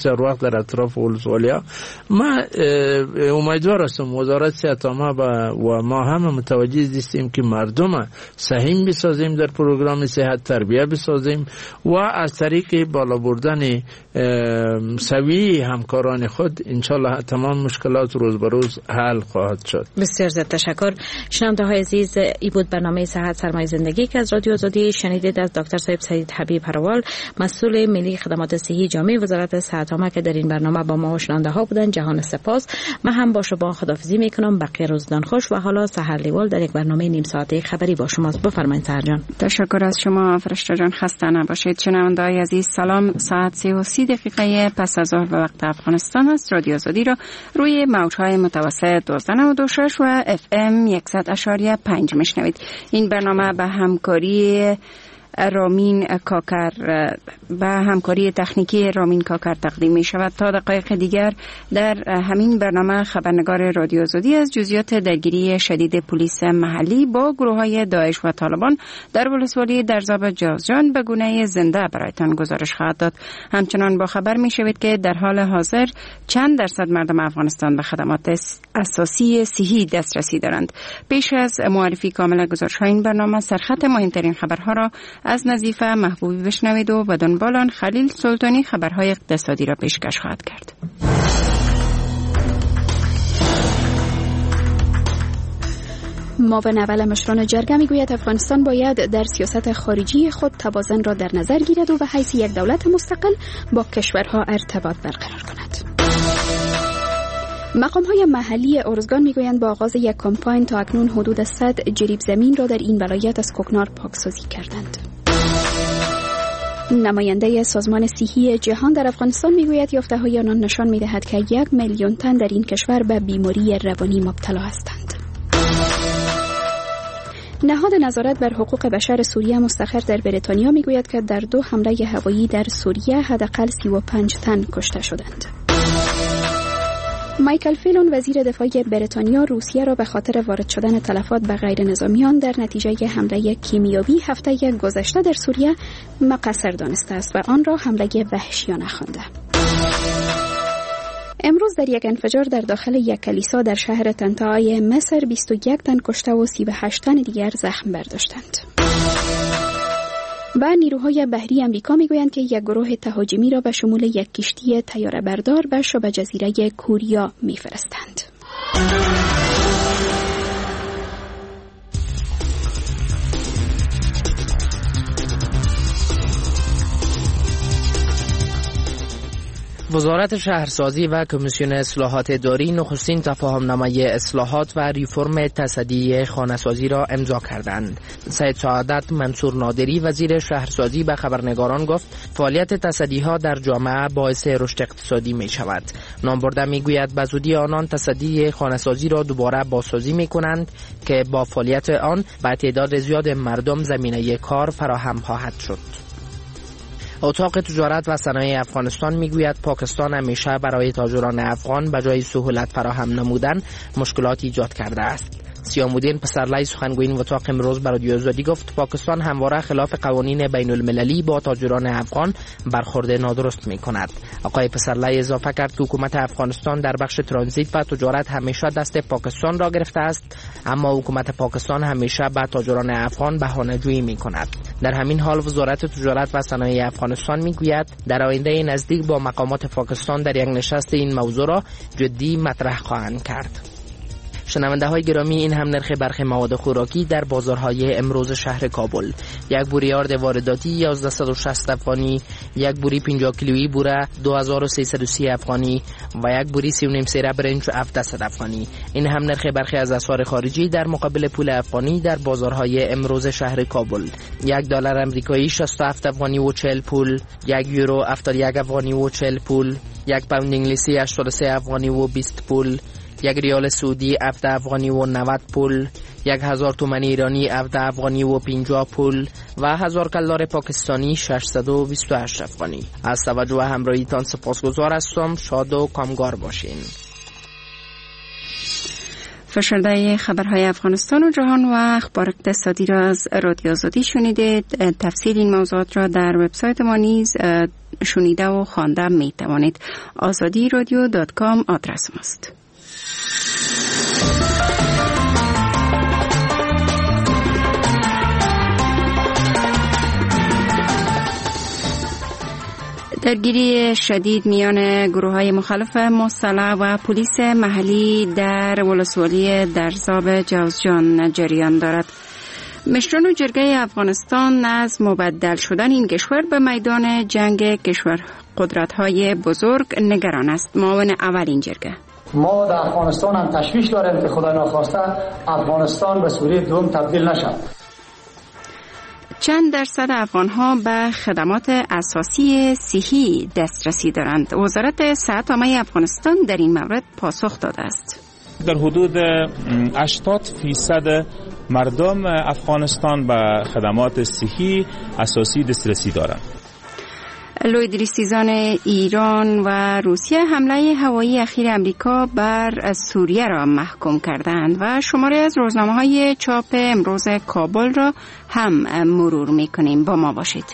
بسیار وقت در اطراف ولسوالیا. ما امیدوار هستم وزارت صحت عامه و ما هم متوجه هستیم که مردم سهیم بسازیم، در پروگرام صحت تربیه بسازیم و از طریق بالا بردن سوی همکاران خود انشالله تمام مشکلات روز به روز حل خواهد شد.
بسیار زیاد تشکر. شنونده های عزیز، ای بود برنامه صحت سرمایه زندگی که از رادیو آزادی شنیدید از دکتر صاحب سید حبیب هروال، مسئول ملی خدمات صحی جامع وزارت صحت عامه که در این برنامه با ما و شنونده ها بودن. جهان سپاس. من هم با شما خداحافظی میکنم. بقیه روزتان خوش و حالا سحر لیوال در یک برنامه نیم ساعته خبری با شماست. بفرمایید سحر جان.
تشکر از شما فرشته جان. خسته نباشید. شنونده های عزیز سلام. ساعت سه و سی دقیقه پس از ظهر به وقت افغانستان است. رادیو آزادی را روی موج‌های متوسط دوازده نود و شش و اف ام صد و پنج میشنوید. این برنامه به همکاری رامین کاکر به همکاری تکنیکی رامین کاکر تقدیم می شود. تا دقایق دیگر در همین برنامه خبرنگار رادیو آزادی از جزئیات درگیری شدید پلیس محلی با گروه‌های داعش و طالبان در ولسوالی درزاب جازجان به گونه زنده برایتان گزارش خواهد داد. همچنان با خبر می شوید که در حال حاضر چند درصد مردم افغانستان به خدمات اساسی صحی دسترسی دارند. پیش از معرفی کامل گزارش‌های این برنامه سرخط مهمترین خبرها را از نظیفه محبوبی بشنوید و به دنبال آن خلیل سلطانی خبرهای اقتصادی را پیشکش خواهد کرد. معاون اول مشران جرگه میگوید افغانستان باید در سیاست خارجی خود توازن را در نظر گیرد و به حیث یک دولت مستقل با کشورها ارتباط برقرار کند. مقام‌های محلی ارزگان میگویند با آغاز یک کمپاین تا اکنون حدود صد جریب زمین را در این ولایت از کوکنار پاکسازی کردند. نماینده سازمان صحی جهان در افغانستان میگوید یافته‌های آن نشان می‌دهد که یک میلیون تن در این کشور به بیماری روانی مبتلا هستند. نهاد نظارت بر حقوق بشر سوریه مستقر در بریتانیا میگوید که در دو حمله هوایی در سوریه حداقل سی و پنج تن کشته شدند. مایکل فیلون وزیر دفاع بریتانیا روسیه را به خاطر وارد شدن تلفات به غیر نظامیان در نتیجه حمله کیمیایی هفته گذشته در سوریه مقصر دانسته است و آن را حمله وحشیانه خوانده. امروز در یک انفجار در داخل یک کلیسا در شهر طنطای مصر بیست و یک تن کشته و سی و هشت تن دیگر زخم برداشتند. و نیروهای بحری امریکا میگویند که یک گروه تهاجمی را به شمول یک کشتی طیاره بردار به شبه جزیره کوریا میفرستند.
وزارت شهرسازی و کمیسیون اصلاحات اداری نخستین تفاهم‌نامه اصلاحات و ریفرم تصدی خانه‌سازی را امضا کردند. سید سعادت منصور نادری وزیر شهرسازی به خبرنگاران گفت فعالیت تصدی‌ها در جامعه باعث رشد اقتصادی می شود. نامبرده می گوید به زودی آنان تصدی خانه‌سازی را دوباره بازسازی می کنند که با فعالیت آن به تعداد زیاد مردم زمینه کار فراهم خواهد شد. اتاق تجارت و صنایع افغانستان میگوید پاکستان همیشه برای تاجران افغان به جای سهولت فراهم نمودن مشکلات ایجاد کرده است. سیامودین پسرلای سخنگوی این اتاق امروز بر رادیو آزادی گفت پاکستان همواره خلاف قوانین بین المللی با تاجران افغان برخورد نادرست می کند. آقای پسرلای اضافه کرد که حکومت افغانستان در بخش ترانزیت و تجارت همیشه دست پاکستان را گرفته است، اما حکومت پاکستان همیشه به تاجران افغان بهانه‌جویی می کند. در همین حال وزارت تجارت و صنایع افغانستان می گوید در آینده نزدیک با مقامات پاکستان در یک نشست این موضوع را جدی مطرح خواهند کرد. شنونده های گرامی، این هم نرخ برخی مواد خوراکی در بازارهای امروز شهر کابل. یک بوری آرد وارداتی یازده و شصت افغانی، یک بوری پنجاه کیلویی بوره دو هزار و سیصد و سی افغانی و یک بوری سی و نیم سیره برنج هفتصد افغانی. این هم نرخ برخی از اسعار خارجی در مقابل پول افغانی در بازارهای امروز شهر کابل. یک دلار آمریکایی شصت و هفت افغانی و چهل پول، یک یورو هفتاد و یک افغانی و چهل پول، یک پوند انگلیسی هشتاد و سه افغانی و بیست پول، یک ریال سعودی هفده افغانی و نود پول، یک هزار تومان ایرانی هفده افغانی و پنجاه پول و هزار کلدار پاکستانی ششصد و بیست و هشت افغانی. از توجه همراهیتان سپاسگزار هستم. شاد و کامگار باشین.
فشرده خبرهای افغانستان و جهان و اخبار اقتصادی را از رادیو آزادی شنیدید. تفصیل این موضوعات را در وبسایت ما نیز شنیده و خوانده می توانید. آزادی رادیو دات کام آدرس ماست. درگیری شدید میان گروه‌های مخالف مسلح و پلیس محلی در ولسوالی درزاب جوزجان جریان دارد. مشران جرگه افغانستان از مبدل شدن این کشور به میدان جنگ کشور قدرت‌های بزرگ نگران است. معاون اول این جرگه:
ما در افغانستان هم تشویش داریم که خدا ناخواسته افغانستان به سوریه دوم تبدیل نشد.
چند درصد افغان‌ها به خدمات اساسی صحی دسترسی دارند؟ وزارت صحت عامه افغانستان در این مورد پاسخ داده است.
در حدود هشتاد فیصد مردم افغانستان به خدمات صحی اساسی دسترسی دارند.
لویدریستیزان ایران و روسیه حمله هوایی اخیر امریکا بر سوریه را محکوم کردند و شماری از روزنامه‌های چاپ امروز کابل را هم مرور می‌کنیم. با ما باشید.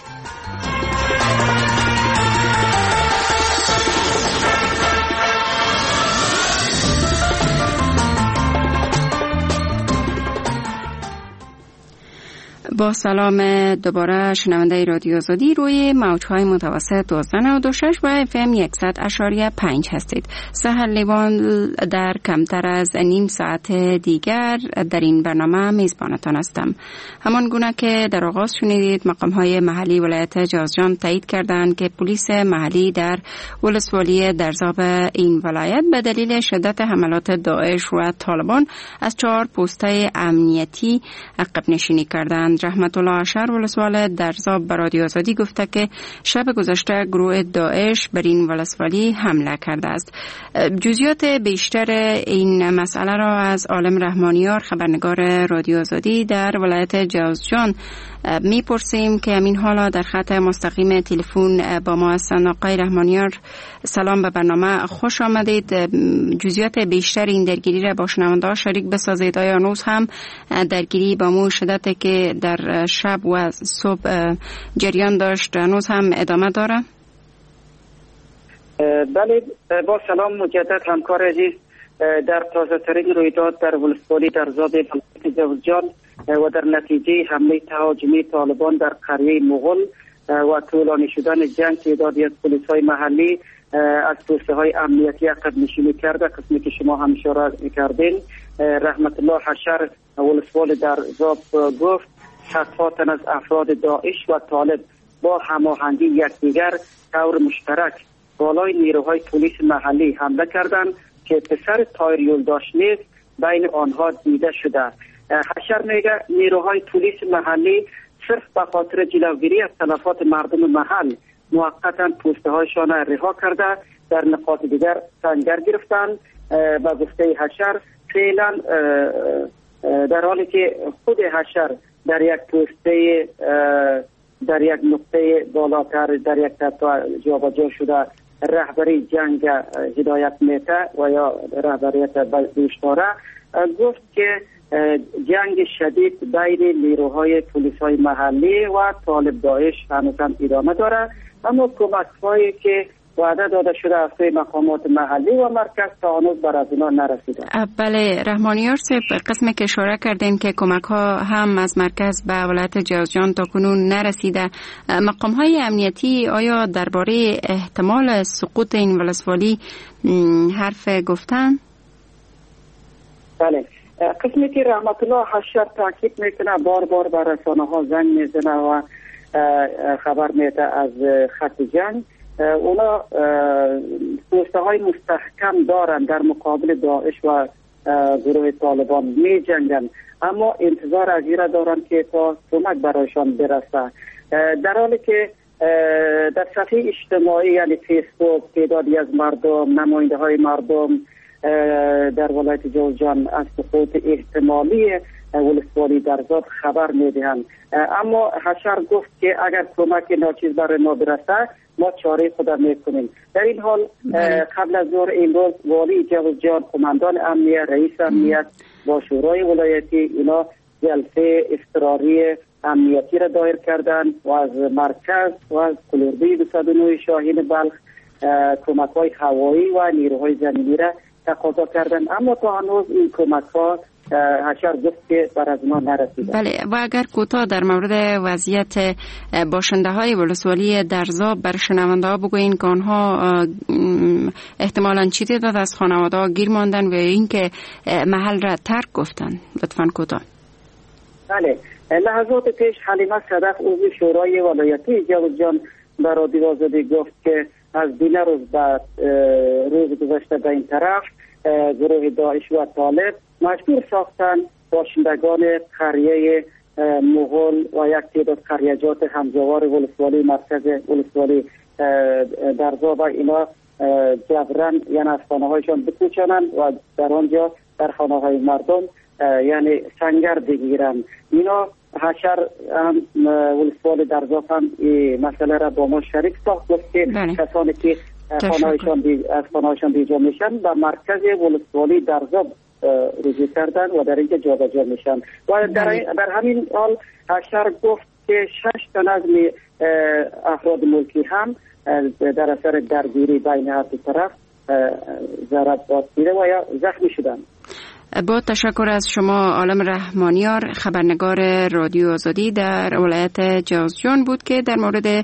با سلام دوباره شنونده رادیو آزادی روی موج‌های متوسط دوازده نود و شش و اف ام صد اشاریه پنج هستید. سحر لیوان در کمتر از نیم ساعت دیگر در این برنامه میزبانتان هستم. همان گونه که در آغاز شنیدید، مقام‌های محلی ولایت جوزجان تایید کردند که پلیس محلی در ولسوالی درزاب این ولایت به دلیل شدت حملات داعش و طالبان از چهار پوسته امنیتی عقب نشینی کردند. رحمت الله اشر ولسوال درزاب به رادیو آزادی گفته که شب گذشته گروه داعش بر این ولسوالی حمله کرده است. جزئیات بیشتر این مسئله را از عالم رحمانیار، خبرنگار رادیو آزادی در ولایت جوزجان میپرسیم که همین حالا در خط مستقیم تلفن با ما هستند. آقای رحمانیار، سلام به برنامه، خوش آمدید. جزئیات بیشتر این درگیری را با شنونده شریک بسازید. آیا هنوز هم درگیری با مو شدتی که در شب و صبح جریان داشت هنوز هم ادامه داره؟
بله، با سلام مجدد همکار عزیز. در تازه ترین رویداد در ولسوالی درزاب جوزجان و در نتیجه حمله تهاجمی طالبان در قریه مغول و طولانی شدن جنگ، تعدادی از پلیس‌های محلی از پوسته‌های امنیتی عقب نشینی کرده. قسمی که شما هم اشاره کردین، رحمت الله حشر ولسوال درزاب گفت صدها تن از افراد داعش و طالب با هماهنگی یکدیگر طور مشترک بالای نیروهای پلیس محلی حمله کردند که پسر تایر یولداشت نیز بین آنها دیده شده. حشر میگه نیروهای پلیس محلی صرف به خاطر جلوگیری از تلفات مردم محل موقتا پوسته هایشان رها کرده در نقاط دیگر سنگر گرفتند. با گفته حشر فعلا در حالی که خود حشر در یک پوسته در یک نقطه بالاتر در یک تپه جابجا شده رهبری جنگ هدایت میته و یا رهبریت دوش داره، گفت که جنگ شدید بین نیروهای پلیس‌های محلی و طالب داعش هنوز هم ادامه داره، اما کمک‌هایی که وعده داده شده از سوی مقامات محلی و مرکز تا هنوز بر از اینا نرسیده.
بله، رحمانیار صاحب، قسم که اشاره کردین که کمک‌ها هم از مرکز به ولایت جوزجان تا کنون نرسیده، مقام‌های امنیتی آیا درباره احتمال سقوط این ولسوالی حرف گفتن؟
بله، قسمی که رحمت الله حشر تاکید میکنه، بار بار بر رسانه‌ها زنگ میزنه و خبر میده از خط جنگ. اونا پوسته های مستحکم دارن در مقابل داعش و گروه طالبان می جنگن، اما انتظار از ایره دارن که تا کمک برایشان برسه. در حالی که در صفحه اجتماعی یعنی فیسبوک تعدادی از مردم، نماینده های مردم در ولایت جوزجان از سقوط احتمالی ولسوالی درزاب خبر میدهند، اما حشر گفت که اگر کمک ناچیز برای ما برسه ما چاره خود میکنیم. در این حال قبل از ظهر امروز والی جوزجان، قماندان امنیت، رئیس امنیت با شورای ولایتی اینا جلسه اضطراری امنیتی را دایر کردن و از مرکز و از کلوربی دویست و نه شاهین بلخ کمک های هوایی و نیروهای زمینی را تقاضا کردن، اما تا هنوز این کمک ها حشر گفت که بر از ما نرسیده.
بله، و اگر کوتاه در مورد وضعیت باشنده های ولسوالی درزاب بر شنونده ها بگوین که آنها احتمالاً چی تعداد از خانواده ها گیر ماندن و اینکه محل را ترک گفتن، لطفاً کوتاه.
بله، لحظات پیش حلیمه صدف عضو شورای ولایتی جوزجان در رادیو آزادی گفت که از بینا روز بعد روز گذشته به این طرف گروه داعش و طالب مجبور ساختن باشندگان قریه مغول و یک تعداد قریجات همجوار ولسوالی مرکز ولسوالی درزاب اینا جبران یعنی از خانه هایشان بکوچانند و در آنجا در خانه های مردم یعنی سنگر بگیرن. اینا حشر هم ولسوالی درزاب هم این مسئله را با ما شریک ساخت، گفت که کسانی که خانهایشان از خانهایشان بیجا میشن و مرکز ولسوالی درزاب رجوع کردن و در اینجا جابجا میشن و در, در همین حال حشر گفت که شش تن از افراد ملکی هم در اثر درگیری بین هر دو طرف ضربات دیده و یا زخمی شدن.
با تشکر از شما عالم رحمانیار، خبرنگار رادیو آزادی در ولایت جوزجان بود که در مورد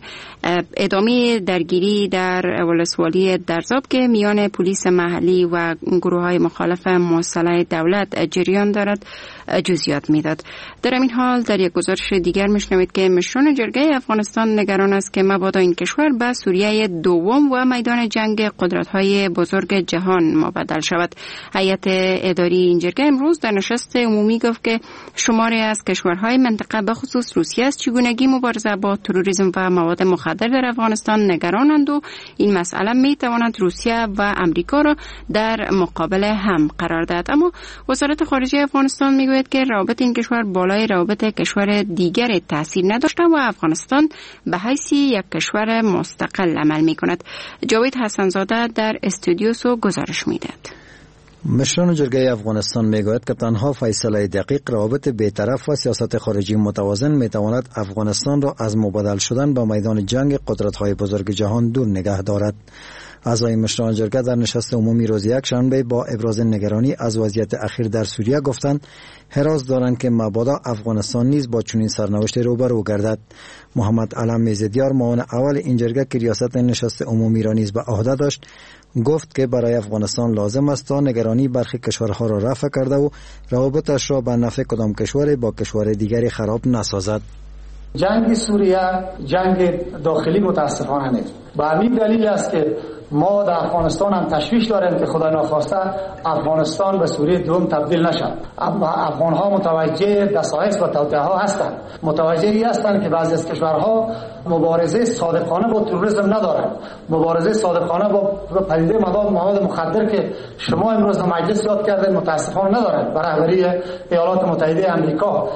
ادامه درگیری در ولسوالی درزاب که میان پلیس محلی و گروه های مخالف مسلح دولت جریان دارد جزئیات میداد. در این حال در یک گزارش دیگر میشنوید که مشران جرگه افغانستان نگران است که مبادا این کشور به سوریه دوم و میدان جنگ قدرت های بزرگ جهان مبدل شود. هیئت اداری این جرگه امروز در نشست عمومی گفت که شماری از کشورهای منطقه به خصوص روسیه از چگونگی مبارزه با تروریسم و مواد مخدر در افغانستان نگرانند و این مسئله می تواند روسیه و امریکا را در مقابل هم قرار دهد. اما وزارت خارجه افغانستان میگوید که روابط این کشور بالای روابط کشور دیگر تاثیر نداشته و افغانستان به حیث یک کشور مستقل عمل می کند. جاوید حسنزاده در استودیو سو گزارش میدهد.
مشران جرگه افغانستان میگوید که تنها فیصله دقیق روابط بی‌طرف و سیاست خارجی متوازن میتواند افغانستان را از مبادل شدن به میدان جنگ قدرت‌های بزرگ جهان دور نگه دارد. اعضای مشران جرگه در نشست عمومی روز یک شنبه با ابراز نگرانی از وضعیت اخیر در سوریه گفتند حراس دارند که مبادا افغانستان نیز با چنین سرنوشت روبرو گردد. محمد علم میزدیار معاون اول این جرگه که ریاست نشست عمومی را نیز به عهده داشت گفت که برای افغانستان لازم است تا نگرانی برخی کشورها را رفع کرده و روابطش را به نفع کدام کشور با کشور دیگری خراب نسازد.
جنگ سوریه جنگ داخلی متاسفانه نیست. به همین دلیل است که ما در افغانستان هم تشویش داریم که خدا ناخواسته افغانستان به سوریه دوم تبدیل نشد. افغان ها متوجه دسایس و توطئه ها هستند، متوجه ای هستند که بعضی از کشورها مبارزه صادقانه با تروریسم ندارند، مبارزه صادقانه با پدیده مواد مخدر که شما امروز در مجلس یاد کردید متاسفانه ندارند به رهبری ایالات متحده آمریکا.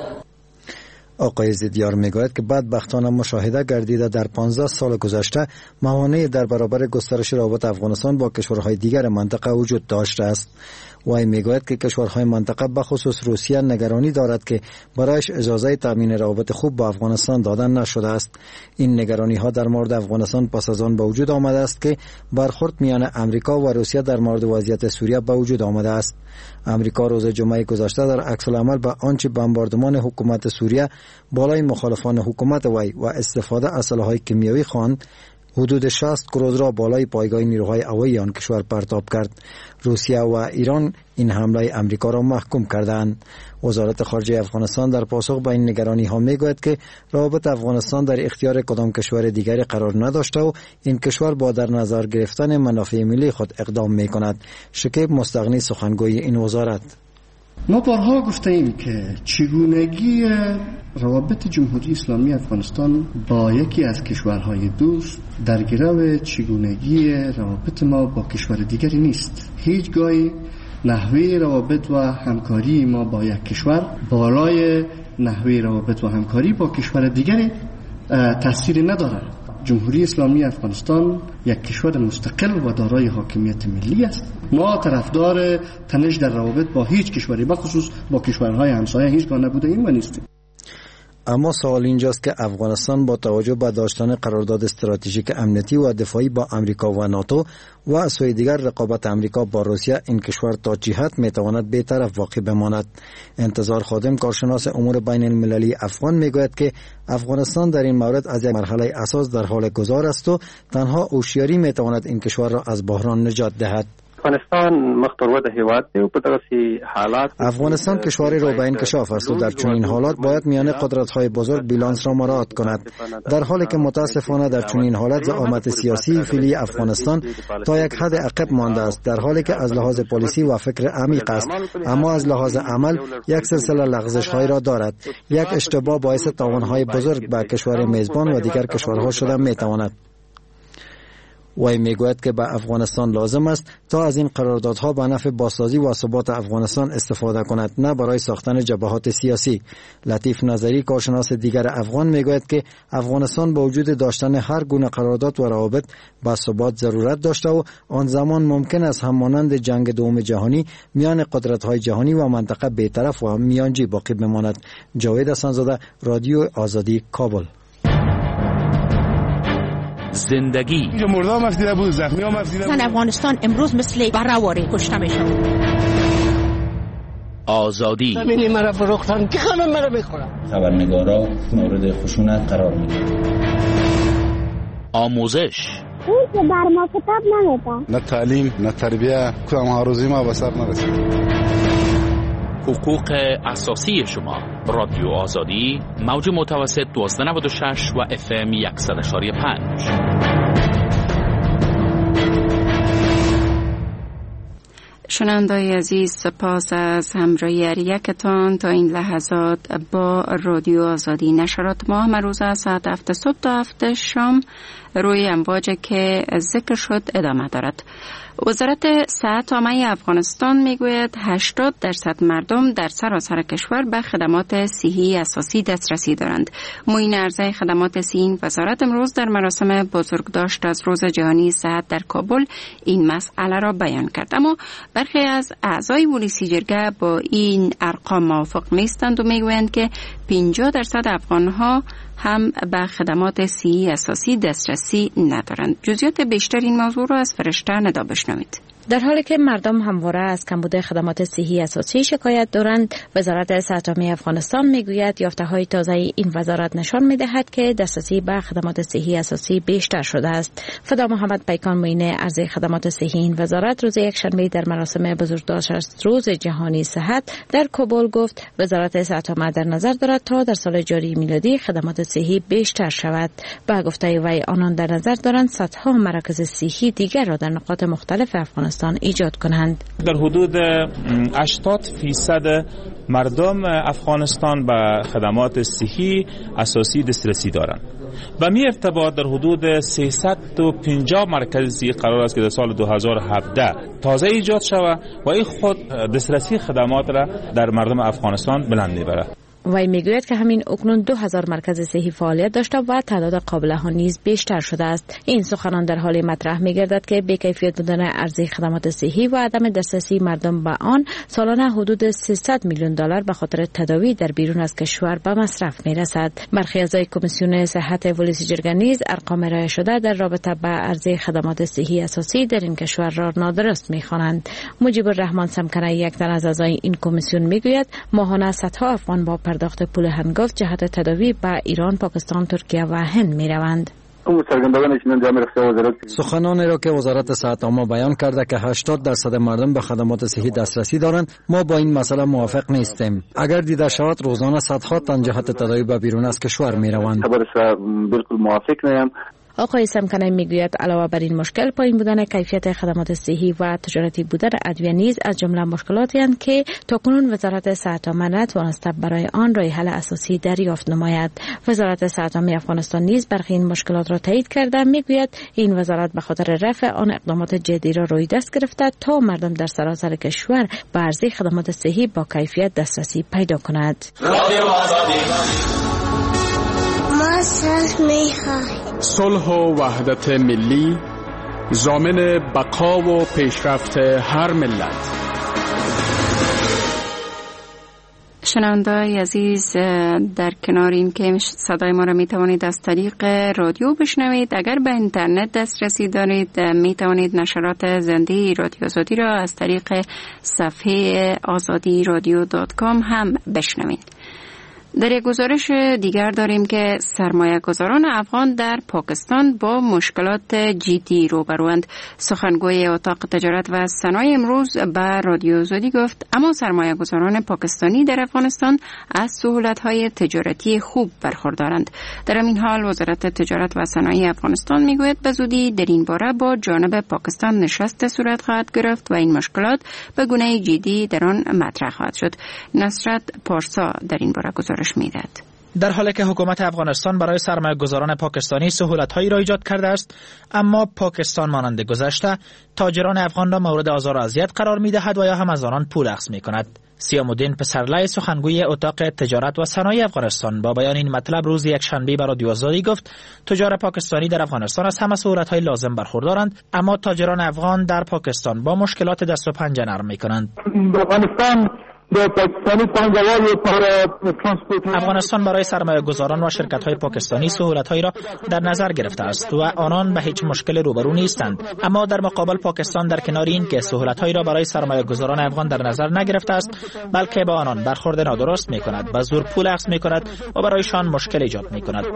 آقای زیدیار میگوید که بدبختانه مشاهده گردیده در پانزده سال گذشته موانعی در برابر گسترش روابط افغانستان با کشورهای دیگر منطقه وجود داشته است. وی میگوید که کشورهای منطقه بخصوص روسیه نگرانی دارد که برایش اجازه تامین روابط خوب با افغانستان دادن نشده است. این نگرانی ها در مورد افغانستان پس از آن به وجود آمده است که برخورد میان امریکا و روسیه در مورد وضعیت سوریه به وجود آمده است. امریکا روز جمعه گذشته در عکس العمل به آنچه بمباردمان حکومت سوریه بالای مخالفان حکومت وی و استفاده از سلاح‌های کیمیایی خواند حدود شصت کروز را بالای پایگاه نیروهای هوایی آن کشور پرتاب کرد. روسیه و ایران این حمله امریکا را محکوم کردند. وزارت خارجه افغانستان در پاسخ به این نگرانی ها میگوید که روابط افغانستان در اختیار کدام کشور دیگری قرار نداشته و این کشور با در نظر گرفتن منافع ملی خود اقدام میکند. شکیب مستغنی سخنگوی این وزارت:
ما بارها گفته ایم که چگونگی روابط جمهوری اسلامی افغانستان با یکی از کشورهای دوست در گرو چگونگی روابط ما با کشور دیگری نیست. هیچگاهی نحوه روابط و همکاری ما با یک کشور بالای نحوه روابط و همکاری با کشور دیگری تأثیری ندارد. جمهوری اسلامی افغانستان یک کشور مستقل و دارای حاکمیت ملی است. ما طرفدار تنش در روابط با هیچ کشوری بخصوص با کشورهای همسایه هیچگاه نبوده ایم و نیستیم.
اما سوال اینجاست که افغانستان با توجه به داشتن قرارداد استراتژیک امنیتی و دفاعی با امریکا و ناتو و از سوی دیگر رقابت امریکا با روسیه، این کشور تا جهت میتواند بی‌طرف واقع بماند. انتظار خادم، کارشناس امور بین المللی افغان، میگوید که افغانستان در این مورد از یک مرحله اساس در حال گذار است و تنها هوشیاری میتواند این کشور را از بحران نجات دهد.
افغانستان مختار وده هیواد دی په دغه حالات
افغانستان کشوری رو به انکشاف است و در چنین حالات باید میان قدرت‌های بزرگ بیلانس را مراعات کند، در حالی که متاسفانه در چنین حالت زعامت سیاسی فعلی افغانستان تا یک حد عقب مانده است، در حالی که از لحاظ پلیسی و فکر عمیق است، اما از لحاظ عمل یک سلسله لغزش‌های را دارد. یک اشتباه باعث تاوان‌های بزرگ به کشور میزبان و دیگر کشورها شده میتواند. وی میگوید که به افغانستان لازم است تا از این قراردادها به نفع بازسازی و ثبات افغانستان استفاده کند، نه برای ساختن جبهات سیاسی. لطیف نظری، کارشناس دیگر افغان، میگوید که افغانستان با وجود داشتن هر گونه قرارداد و روابط با ثبات ضرورت داشته و آن زمان ممکن است هم مانند جنگ دوم جهانی میان قدرت‌های جهانی و منطقه بی‌طرف و میانجی باقی بماند. جاوید حسن‌زاده، رادیو آزادی، کابل.
زندگی
مردا مفدیده بود، زخمی ها مفدیده بود.
افغانستان امروز مثل برهواری کشته میشه. آزادی
زمینی مرا فروختن که همه مرا میخورن.
خبرنگارا مورد خشونت قرار میگیرن.
آموزش
اون که بر ما کتاب نمیده.
نه تعلیم نه تربیه، کدام هاروزی ما به سر نرسید.
حقوق اساسی شما. رادیو آزادی، موج متوسط دوازده نود و شش و اف ام صد و پنج.
شنونده‌های عزیز، سپاس از همراهی یکتان تا این لحظات با رادیو آزادی. نشرات ما همه روز از ساعت هفت صبح تا هفت شام روی امواج که ذکر شد ادامه دارد. وزارت صحت عامه افغانستان میگوید هشتاد درصد مردم در سراسر کشور به خدمات صحی اساسی دسترسی دارند. معین عرضه خدمات صحی این وزارت امروز در مراسم بزرگداشت از روز جهانی صحت در کابل این مسئله را بیان کرد. اما برخی از اعضای پلیسی جرگه با این ارقام موافق نیستند و میگویند که پنجاه درصد افغانها هم به خدمات صحی اساسی دسترسی ندارند. جزئیات بیشتر این موضوع را از فرشته ندا بشنوید.
در حالی که مردم همواره از کمبود خدمات صحی اساسی شکایت دارند، وزارت صحت عامه افغانستان میگوید یافته‌های تازه این وزارت نشان میدهد که دسترسی به خدمات صحی اساسی بیشتر شده است. فدا محمد پیکان، معین عرضه خدمات صحی این وزارت، روز یکشنبه در مراسم بزرگداشت از روز جهانی صحت در کابل گفت وزارت صحت عامه در نظر دارد تا در سال جاری میلادی خدمات صحی بیشتر شود. به گفته وی آنان در نظر دارند صدها مراکز صحی دیگر را در نقاط مختلف افغانستان ایجاد کنند.
در حدود هشتاد فیصد مردم افغانستان به خدمات صحی اساسی دسترسی دارند. و می ارتباط در حدود سیصد و پنجاه مرکز صحی قرار است که در سال دو هزار و هفده تازه ایجاد شود و این خود دسترسی خدمات را در مردم افغانستان بلند میبرد.
وی میگوید که همین اکنون دو هزار مرکز صحی فعالیت داشته و تعداد قابل ها نیز بیشتر شده است. این سخنان در حال مطرح میگردد که بی‌کیفیت بودن عرضه خدمات صحی و عدم دسترسی مردم به آن سالانه حدود سیصد میلیون دلار به خاطر تداوی در بیرون از کشور به مصرف میرسد. برخی اعضای کمیسیون صحت ولسی جرگه نیز ارقام ارائه شده در رابطه با عرضه خدمات صحی اساسی در این کشور را نادرست میخوانند. مجیب الرحمن سمکنه، یک تن از اعضای این کمیسیون، میگوید ماهانه صدها افغان با پرداخت پول هنگفت جهت تداوی به ایران، پاکستان، ترکیه و هند می روند.
سخنانی را که وزارت صحت عامه بیان کرده که هشتاد درصد مردم به خدمات صحی دسترسی دارند، ما با این مسئله موافق نیستیم. اگر دیده شود روزانه صدها تن جهت تداوی به بیرون از کشور می روند.
بالکل موافق نیم.
آقای سمکنه میگوید علاوه بر این مشکل، پایین بودن کیفیت خدمات صحی و تجارتی بودن ادویه نیز از جمله مشکلاتی اند که تاکنون وزارت صحت عامه نتوانسته برای آن راه حل اساسی دریافت نماید. وزارت صحت عامه افغانستان نیز برخی این مشکلات را تایید کرده. میگوید این وزارت به خاطر رفع آن اقدامات جدی را روی دست گرفته تا مردم در سراسر کشور به عرضه خدمات صحی با کیفیت دسترسی پیدا کند.
ما صحت میخواهیم.
صلح و وحدت ملی ضامن بقا و پیشرفت هر ملت.
شنونده‌های عزیز، در کنار این که صدای ما را می توانید از طریق رادیو بشنوید، اگر به اینترنت دسترسی دارید می توانید نشرات زنده رادیو آزادی را از طریق صفحه آزادی رادیو دات کام هم بشنوید. در یک گزارش دیگر داریم که سرمایه گذاران افغان در پاکستان با مشکلات جدی روبروند. سخنگوی اتاق تجارت و صنایع امروز به رادیو آزادی گفت اما سرمایه گذاران پاکستانی در افغانستان از سهولت‌های تجارتی خوب برخوردارند. در این حال وزارت تجارت و صنایع افغانستان میگوید به زودی در این باره با جانب پاکستان نشست صورت خواهد گرفت و این مشکلات به گونه جدی در آن مطرح خواهد شد. نصرت پارسا در این باره گزارش میداد.
در حالی که حکومت افغانستان برای سرمایه گذاران پاکستانی سهولت‌هایی را ایجاد کرده است، اما پاکستان مانند گذشته تاجران افغان را مورد آزار و اذیت قرار می‌دهد و یا هم از آنان پول اخذ می‌کند. سیام‌الدین پسرلی، سخنگوی اتاق تجارت و صنایع افغانستان، با بیان این مطلب روز یکشنبه بر رادیو آزادی گفت تجار پاکستانی در افغانستان از همه سهولت‌های لازم برخوردارند، اما تاجران افغان در پاکستان با مشکلات دست و پنجه نرم می‌کنند.
افغانستان
افغانستان برای سرمایه گذاران و شرکت های پاکستانی سهولت هایی را در نظر گرفته است و آنان به هیچ مشکل روبرو نیستند، اما در مقابل پاکستان در کنار این که سهولت هایی را برای سرمایه گذاران افغان در نظر نگرفته است، بلکه با آنان برخورد نادرست می کند، به زور پول اخذ می کند و برایشان مشکل ایجاد می کند.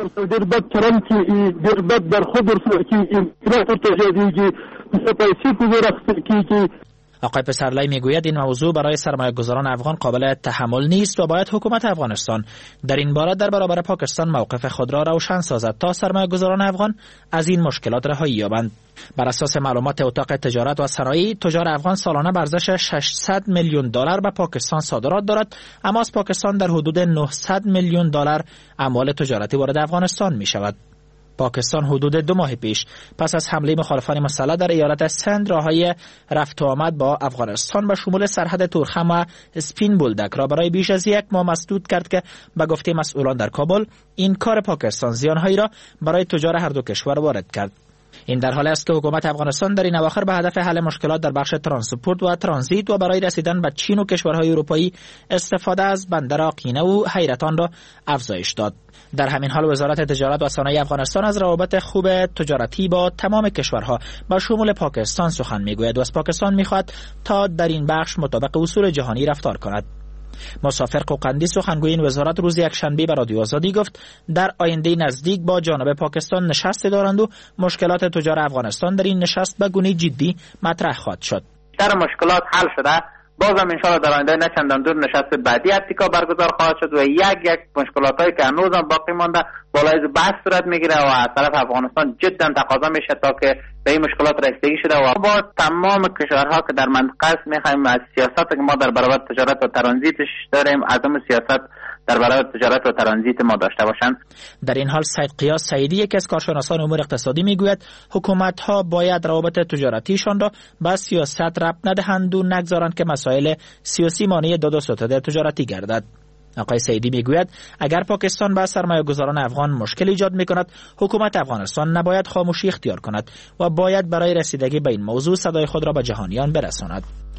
آقای پسرلی میگوید این موضوع برای سرمایه گذاران افغان قابل تحمل نیست و باید حکومت افغانستان در این باره در برابر پاکستان موقف خود را روشن سازد تا سرمایه گذاران افغان از این مشکلات رهایی یابند. بر اساس معلومات اتاق تجارت و صنایع، تجار افغان سالانه به ارزش ششصد میلیون دلار به پاکستان صادرات دارد، اما از پاکستان در حدود نهصد میلیون دلار اموال تجارتی وارد افغانستان می شود. پاکستان حدود دو ماه پیش پس از حمله مخالفان مسلح در ایالت سند راههای رفت و آمد با افغانستان به شمول سرحد تورخم و اسپین بولدک را برای بیش از یک ماه مسدود کرد که به گفته مسئولان در کابل این کار پاکستان زیانهایی را برای تجار هر دو کشور وارد کرد. این در حالی است که حکومت افغانستان در این اواخر به هدف حل مشکلات در بخش ترانسپورت و ترانزیت و برای رسیدن به چین و کشورهای اروپایی استفاده از بندر آقینه و حیرتان را افزایش داد. در همین حال وزارت تجارت و صنایع افغانستان از روابط خوب تجارتی با تمام کشورها با شمول پاکستان سخن میگوید و از پاکستان میخواهد تا در این بخش مطابق اصول جهانی رفتار کند. مسافر قوقندی، سخنگوی این وزارت، روز یکشنبه به رادیو آزادی گفت در آینده نزدیک با جانب پاکستان نشست دارند و مشکلات تجار افغانستان در این نشست به گونه جدی مطرح خواهد شد.
در مشکلات حل شده، بازم انشاءالله در آینده نه چندان دور نشست بعدی اتیکا برگزار خواهد شد و یک یک مشکلاتایی که هنوز هم باقی مانده بالای بحث صورت میگیره و از طرف افغانستان جدا تقاضا میشه تا که به این مشکلات رسیدگی شده و با تمام کشورها که در منطقه است میخوایم از سیاستی که ما در برابر تجارت و ترانزیتش داریم از اون سیاست در برابر تجارت و ترانزیت ما داشته باشند.
در این حال سید قیاس سعیدی، یکی از کارشناسان امور اقتصادی، میگوید حکومت ها باید روابط تجارتیشان را با سیاست ربط ندهند و نگذارند که مسائل سیاسی مانع دو دو ستاد تجارتی گردد. آقای سعیدی میگوید اگر پاکستان با سرمایه گذاران افغان مشکل ایجاد میکند، حکومت افغانستان نباید خاموشی اختیار کند و باید برای رسیدگی به این موضوع صدای خود را به جهانیان برساند.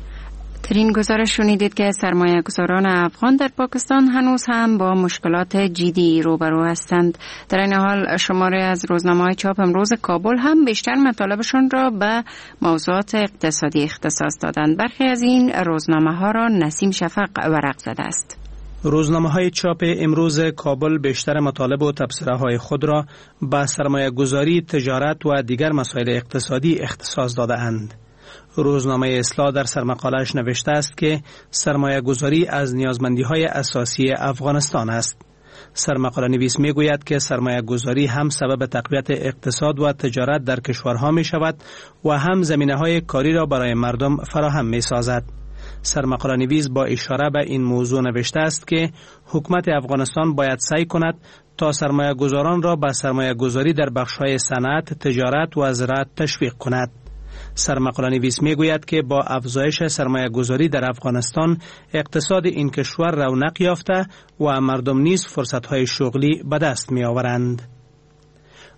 در این گزارش شنیدید که سرمایه گذاران افغان در پاکستان هنوز هم با مشکلات جدی روبرو هستند. در این حال شماره از روزنامه‌های چاپ امروز کابل هم بیشتر مطالبشان را به موضوعات اقتصادی اختصاص دادند. برخی از این روزنامه‌ها را نسیم شفق ورق زده است.
روزنامه‌های چاپ امروز کابل بیشتر مطالب و تبصره‌های خود را به سرمایه‌گذاری، تجارت و دیگر مسائل اقتصادی اختصاص داده‌اند. روزنامه اصلاح در سرمقاله‌اش نوشته است که سرمایه‌گذاری از نیازمندی‌های اساسی افغانستان است. سرمقاله نویس می‌گوید که سرمایه‌گذاری هم سبب تقویت اقتصاد و تجارت در کشورها می‌شود و هم زمینه‌های کاری را برای مردم فراهم می‌سازد. سرمقاله نویس با اشاره به این موضوع نوشته است که حکومت افغانستان باید سعی کند تا سرمایه‌گذاران را به سرمایه‌گذاری در بخش‌های صنعت، تجارت و زراعت تشویق کند. سرمقاله نویس میگوید که با افزایش سرمایه گذاری در افغانستان اقتصاد این کشور رونق یافته و مردم نیز فرصت‌های شغلی به دست می آورند.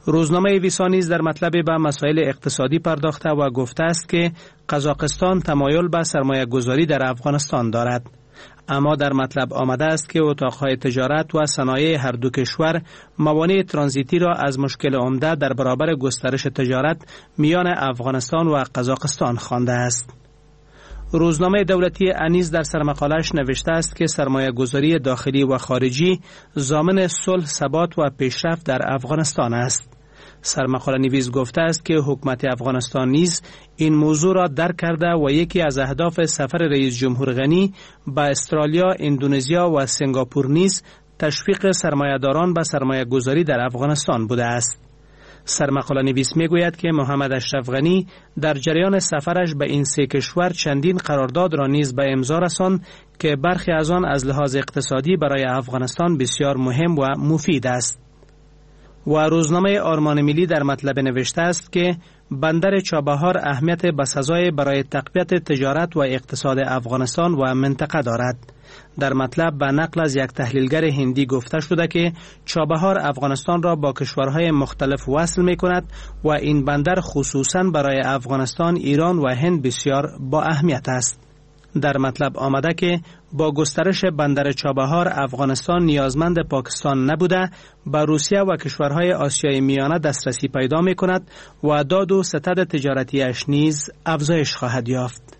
روزنامه ویسا نیز در مطلب به مسائل اقتصادی پرداخته و گفته است که قزاقستان تمایل به سرمایه گذاری در افغانستان دارد. اما در مطلب آمده است که اتاقهای تجارت و صنایع هر دو کشور موانع ترانزیتی را از مشکل عمده در برابر گسترش تجارت میان افغانستان و قزاقستان خوانده است. روزنامه دولتی انیس در سرمقاله‌اش نوشته است که سرمایه گذاری داخلی و خارجی ضامن صلح، ثبات و پیشرفت در افغانستان است. سرمقاله نویس گفته است که حکومت افغانستان نیز این موضوع را درک کرده و یکی از اهداف سفر رئیس جمهور غنی به استرالیا، اندونزیا و سنگاپور نیز تشویق سرمایه‌داران به سرمایه گذاری در افغانستان بوده است. سرمقاله نویس می گوید که محمد اشرف غنی در جریان سفرش به این سه کشور چندین قرارداد را نیز به امضا رساند که برخی از آن از لحاظ اقتصادی برای افغانستان بسیار مهم و مفید است. و روزنامه آرمان ملی در مطلب نوشته است که بندر چابهار اهمیت بسزای برای تقویت تجارت و اقتصاد افغانستان و منطقه دارد. در مطلب به نقل از یک تحلیلگر هندی گفته شده که چابهار افغانستان را با کشورهای مختلف وصل می کند و این بندر خصوصاً برای افغانستان، ایران و هند بسیار با اهمیت است. در مطلب آمده که با گسترش بندر چابهار افغانستان نیازمند پاکستان نبوده به روسیه و کشورهای آسیای میانه دسترسی پیدا می کند و داد و ستد تجارتیش نیز افزایش خواهد یافت.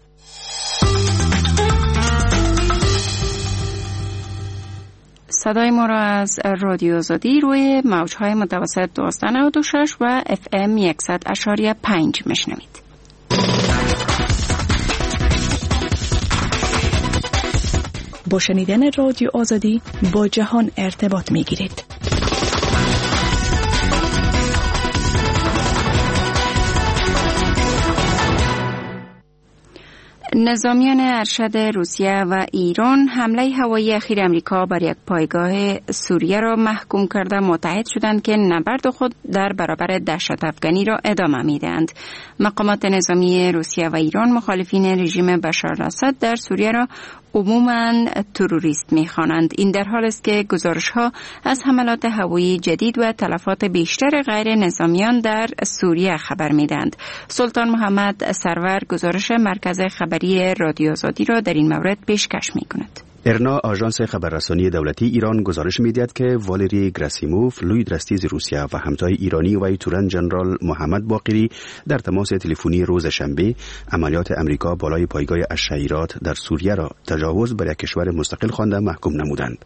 صدای ما را از رادیو آزادی روی موجهای متوسط دویست و نود و شش و اف ام صد و پنج میشنوید.
با شنیدن رادیو آزادی با جهان ارتباط می گیرید.
نظامیان ارشد روسیه و ایران حمله هوایی اخیر امریکا بر یک پایگاه سوریه را محکوم کرده متحد شدند که نبرد خود در برابر دهشت افغانی را ادامه می‌دهند. مقامات نظامی روسیه و ایران مخالفین رژیم بشار الاسد در سوریه را عموماً تروریست می‌خوانند. این در حالی است که گزارش‌ها از حملات هوایی جدید و تلفات بیشتر غیر نظامیان در سوریه خبر می‌دهند. سلطان محمد سرور گزارش مرکز خبری رادیو آزادی را در این مورد پیشکش می‌کند.
ارنا آژانس خبررسانی دولتی ایران گزارش می‌دهد که والری گراسیموف، لوی درستیز روسیه و همتای ایرانی و تورن جنرال محمد باقری در تماس تلفنی روز شنبه عملیات امریکا بالای پایگاه الشعیرات در سوریه را تجاوز بر یک کشور مستقل خوانده محکوم نمودند.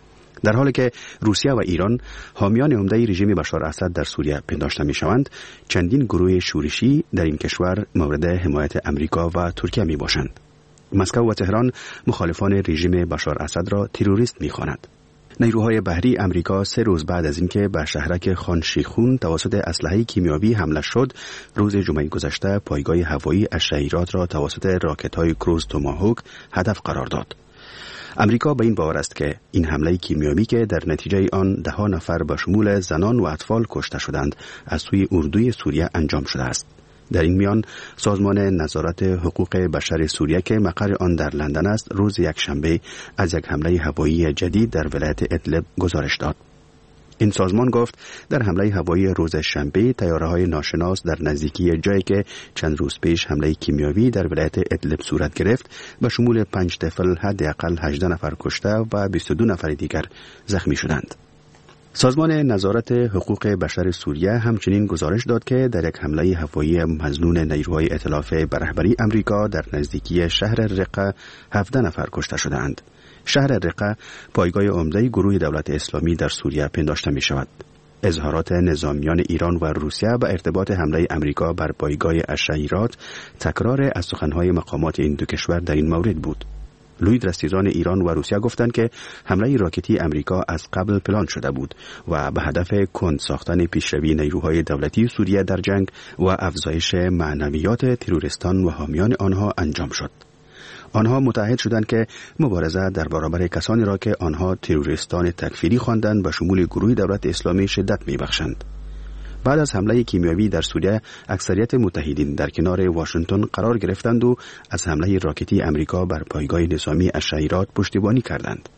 در حالی که روسیه و ایران حامیان عمده رژیم بشار اسد در سوریه پنداشته می‌شوند، چندین گروه شورشی در این کشور مورد حمایت امریکا و ترکیه می‌باشند. مسکو و تهران مخالفان رژیم بشار اسد را تروریست می‌خواند. نیروهای بحری امریکا سه روز بعد از اینکه به شهرک خان شیخون توسط اسلحه کیمیایی حمله شد، روز جمعه گذشته پایگاه هوایی الشعیرات را توسط راکت‌های کروز توماهوک هدف قرار داد. امریکا به این باور است که این حمله کیمیایی که در نتیجه آن ده ها نفر به شمول زنان و اطفال کشته شدند از سوی اردوی سوریه انجام شده است. در این میان سازمان نظارت حقوق بشر سوریه که مقر آن در لندن است، روز یک شنبه از یک حمله هوایی جدید در ولایت ادلب گزارش داد. این سازمان گفت در حمله هوایی روز شنبه تیاره‌های ناشناس در نزدیکی جایی که چند روز پیش حمله کیمیایی در ولایت ادلب صورت گرفت به شمول پنج طفل حداقل هجده نفر کشته و بیست و دو نفر دیگر زخمی شدند. سازمان نظارت حقوق بشر سوریه همچنین گزارش داد که در یک حمله هوایی مظنون نیروهای ائتلاف به رهبری امریکا در نزدیکی شهر رقه هفده نفر کشته شدند. شهر رقه پایگاه عمده گروه دولت اسلامی در سوریه پنداشته می شود. اظهارات نظامیان ایران و روسیه به ارتباط حمله امریکا بر پایگاه الشعیرات تکرار از سخنهای مقامات این دو کشور در این مورد بود. لوی درستیزان ایران و روسیه گفتند که حمله راکتی امریکا از قبل پلان شده بود و به هدف کند ساختن پیشروی نیروهای دولتی سوریه در جنگ و افزایش معنویات تروریستان و حامیان آنها انجام شد. آنها متحد شدند که مبارزه در برابر کسانی را که آنها تروریستان تکفیری خواندند به شمول گروه دولت اسلامی شدت می‌بخشند. بعد از حمله کیمیایی در سوریه اکثریت متحدین در کنار واشنگتن قرار گرفتند و از حمله راکتی امریکا بر پایگاه نظامی الشعیرات پشتیبانی کردند.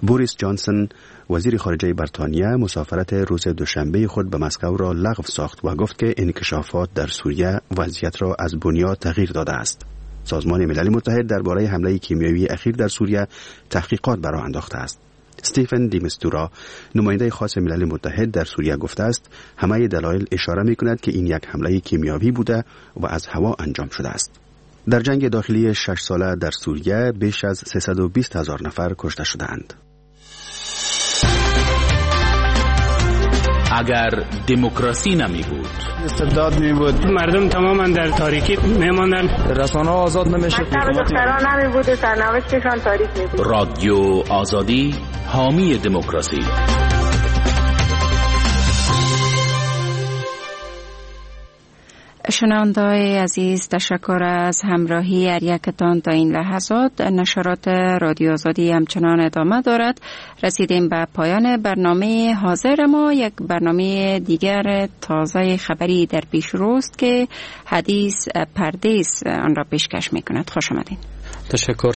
بوریس جانسون وزیر خارجه بریتانیا مسافرت روز دوشنبه خود به مسکو را لغو ساخت و گفت که انکشافات در سوریه وضعیت را از بنیاد تغییر داده است. سازمان ملل متحد درباره حمله کیمیایی اخیر در سوریه تحقیقات برای انداخته است. استیفن دیمستورا نماینده خاص ملل متحد در سوریه گفته است همه دلایل اشاره می‌کند که این یک حمله کیمیایی بوده و از هوا انجام شده است. در جنگ داخلی شش ساله در سوریه بیش از سیصد و بیست هزار نفر کشته شدند.
اگر دموکراسی نمی بود،
استبداد می بود، مردم تماما در تاریکی می ماندن، رسانه آزاد نمیشد،
دختران نمی بود، سرنوشتشان تاریک می بود.
رادیو آزادی حامی دموکراسی.
شنونده‌های عزیز، تشکر از همراهی هر یکتان تا این لحظات. نشرات رادیو آزادی همچنان ادامه دارد. رسیدیم به پایان برنامه حاضر ما. یک برنامه دیگر تازه خبری در پیش روست که حدیث پردیس آن را پیشکش می‌کند. خوش آمدید.
تشکر.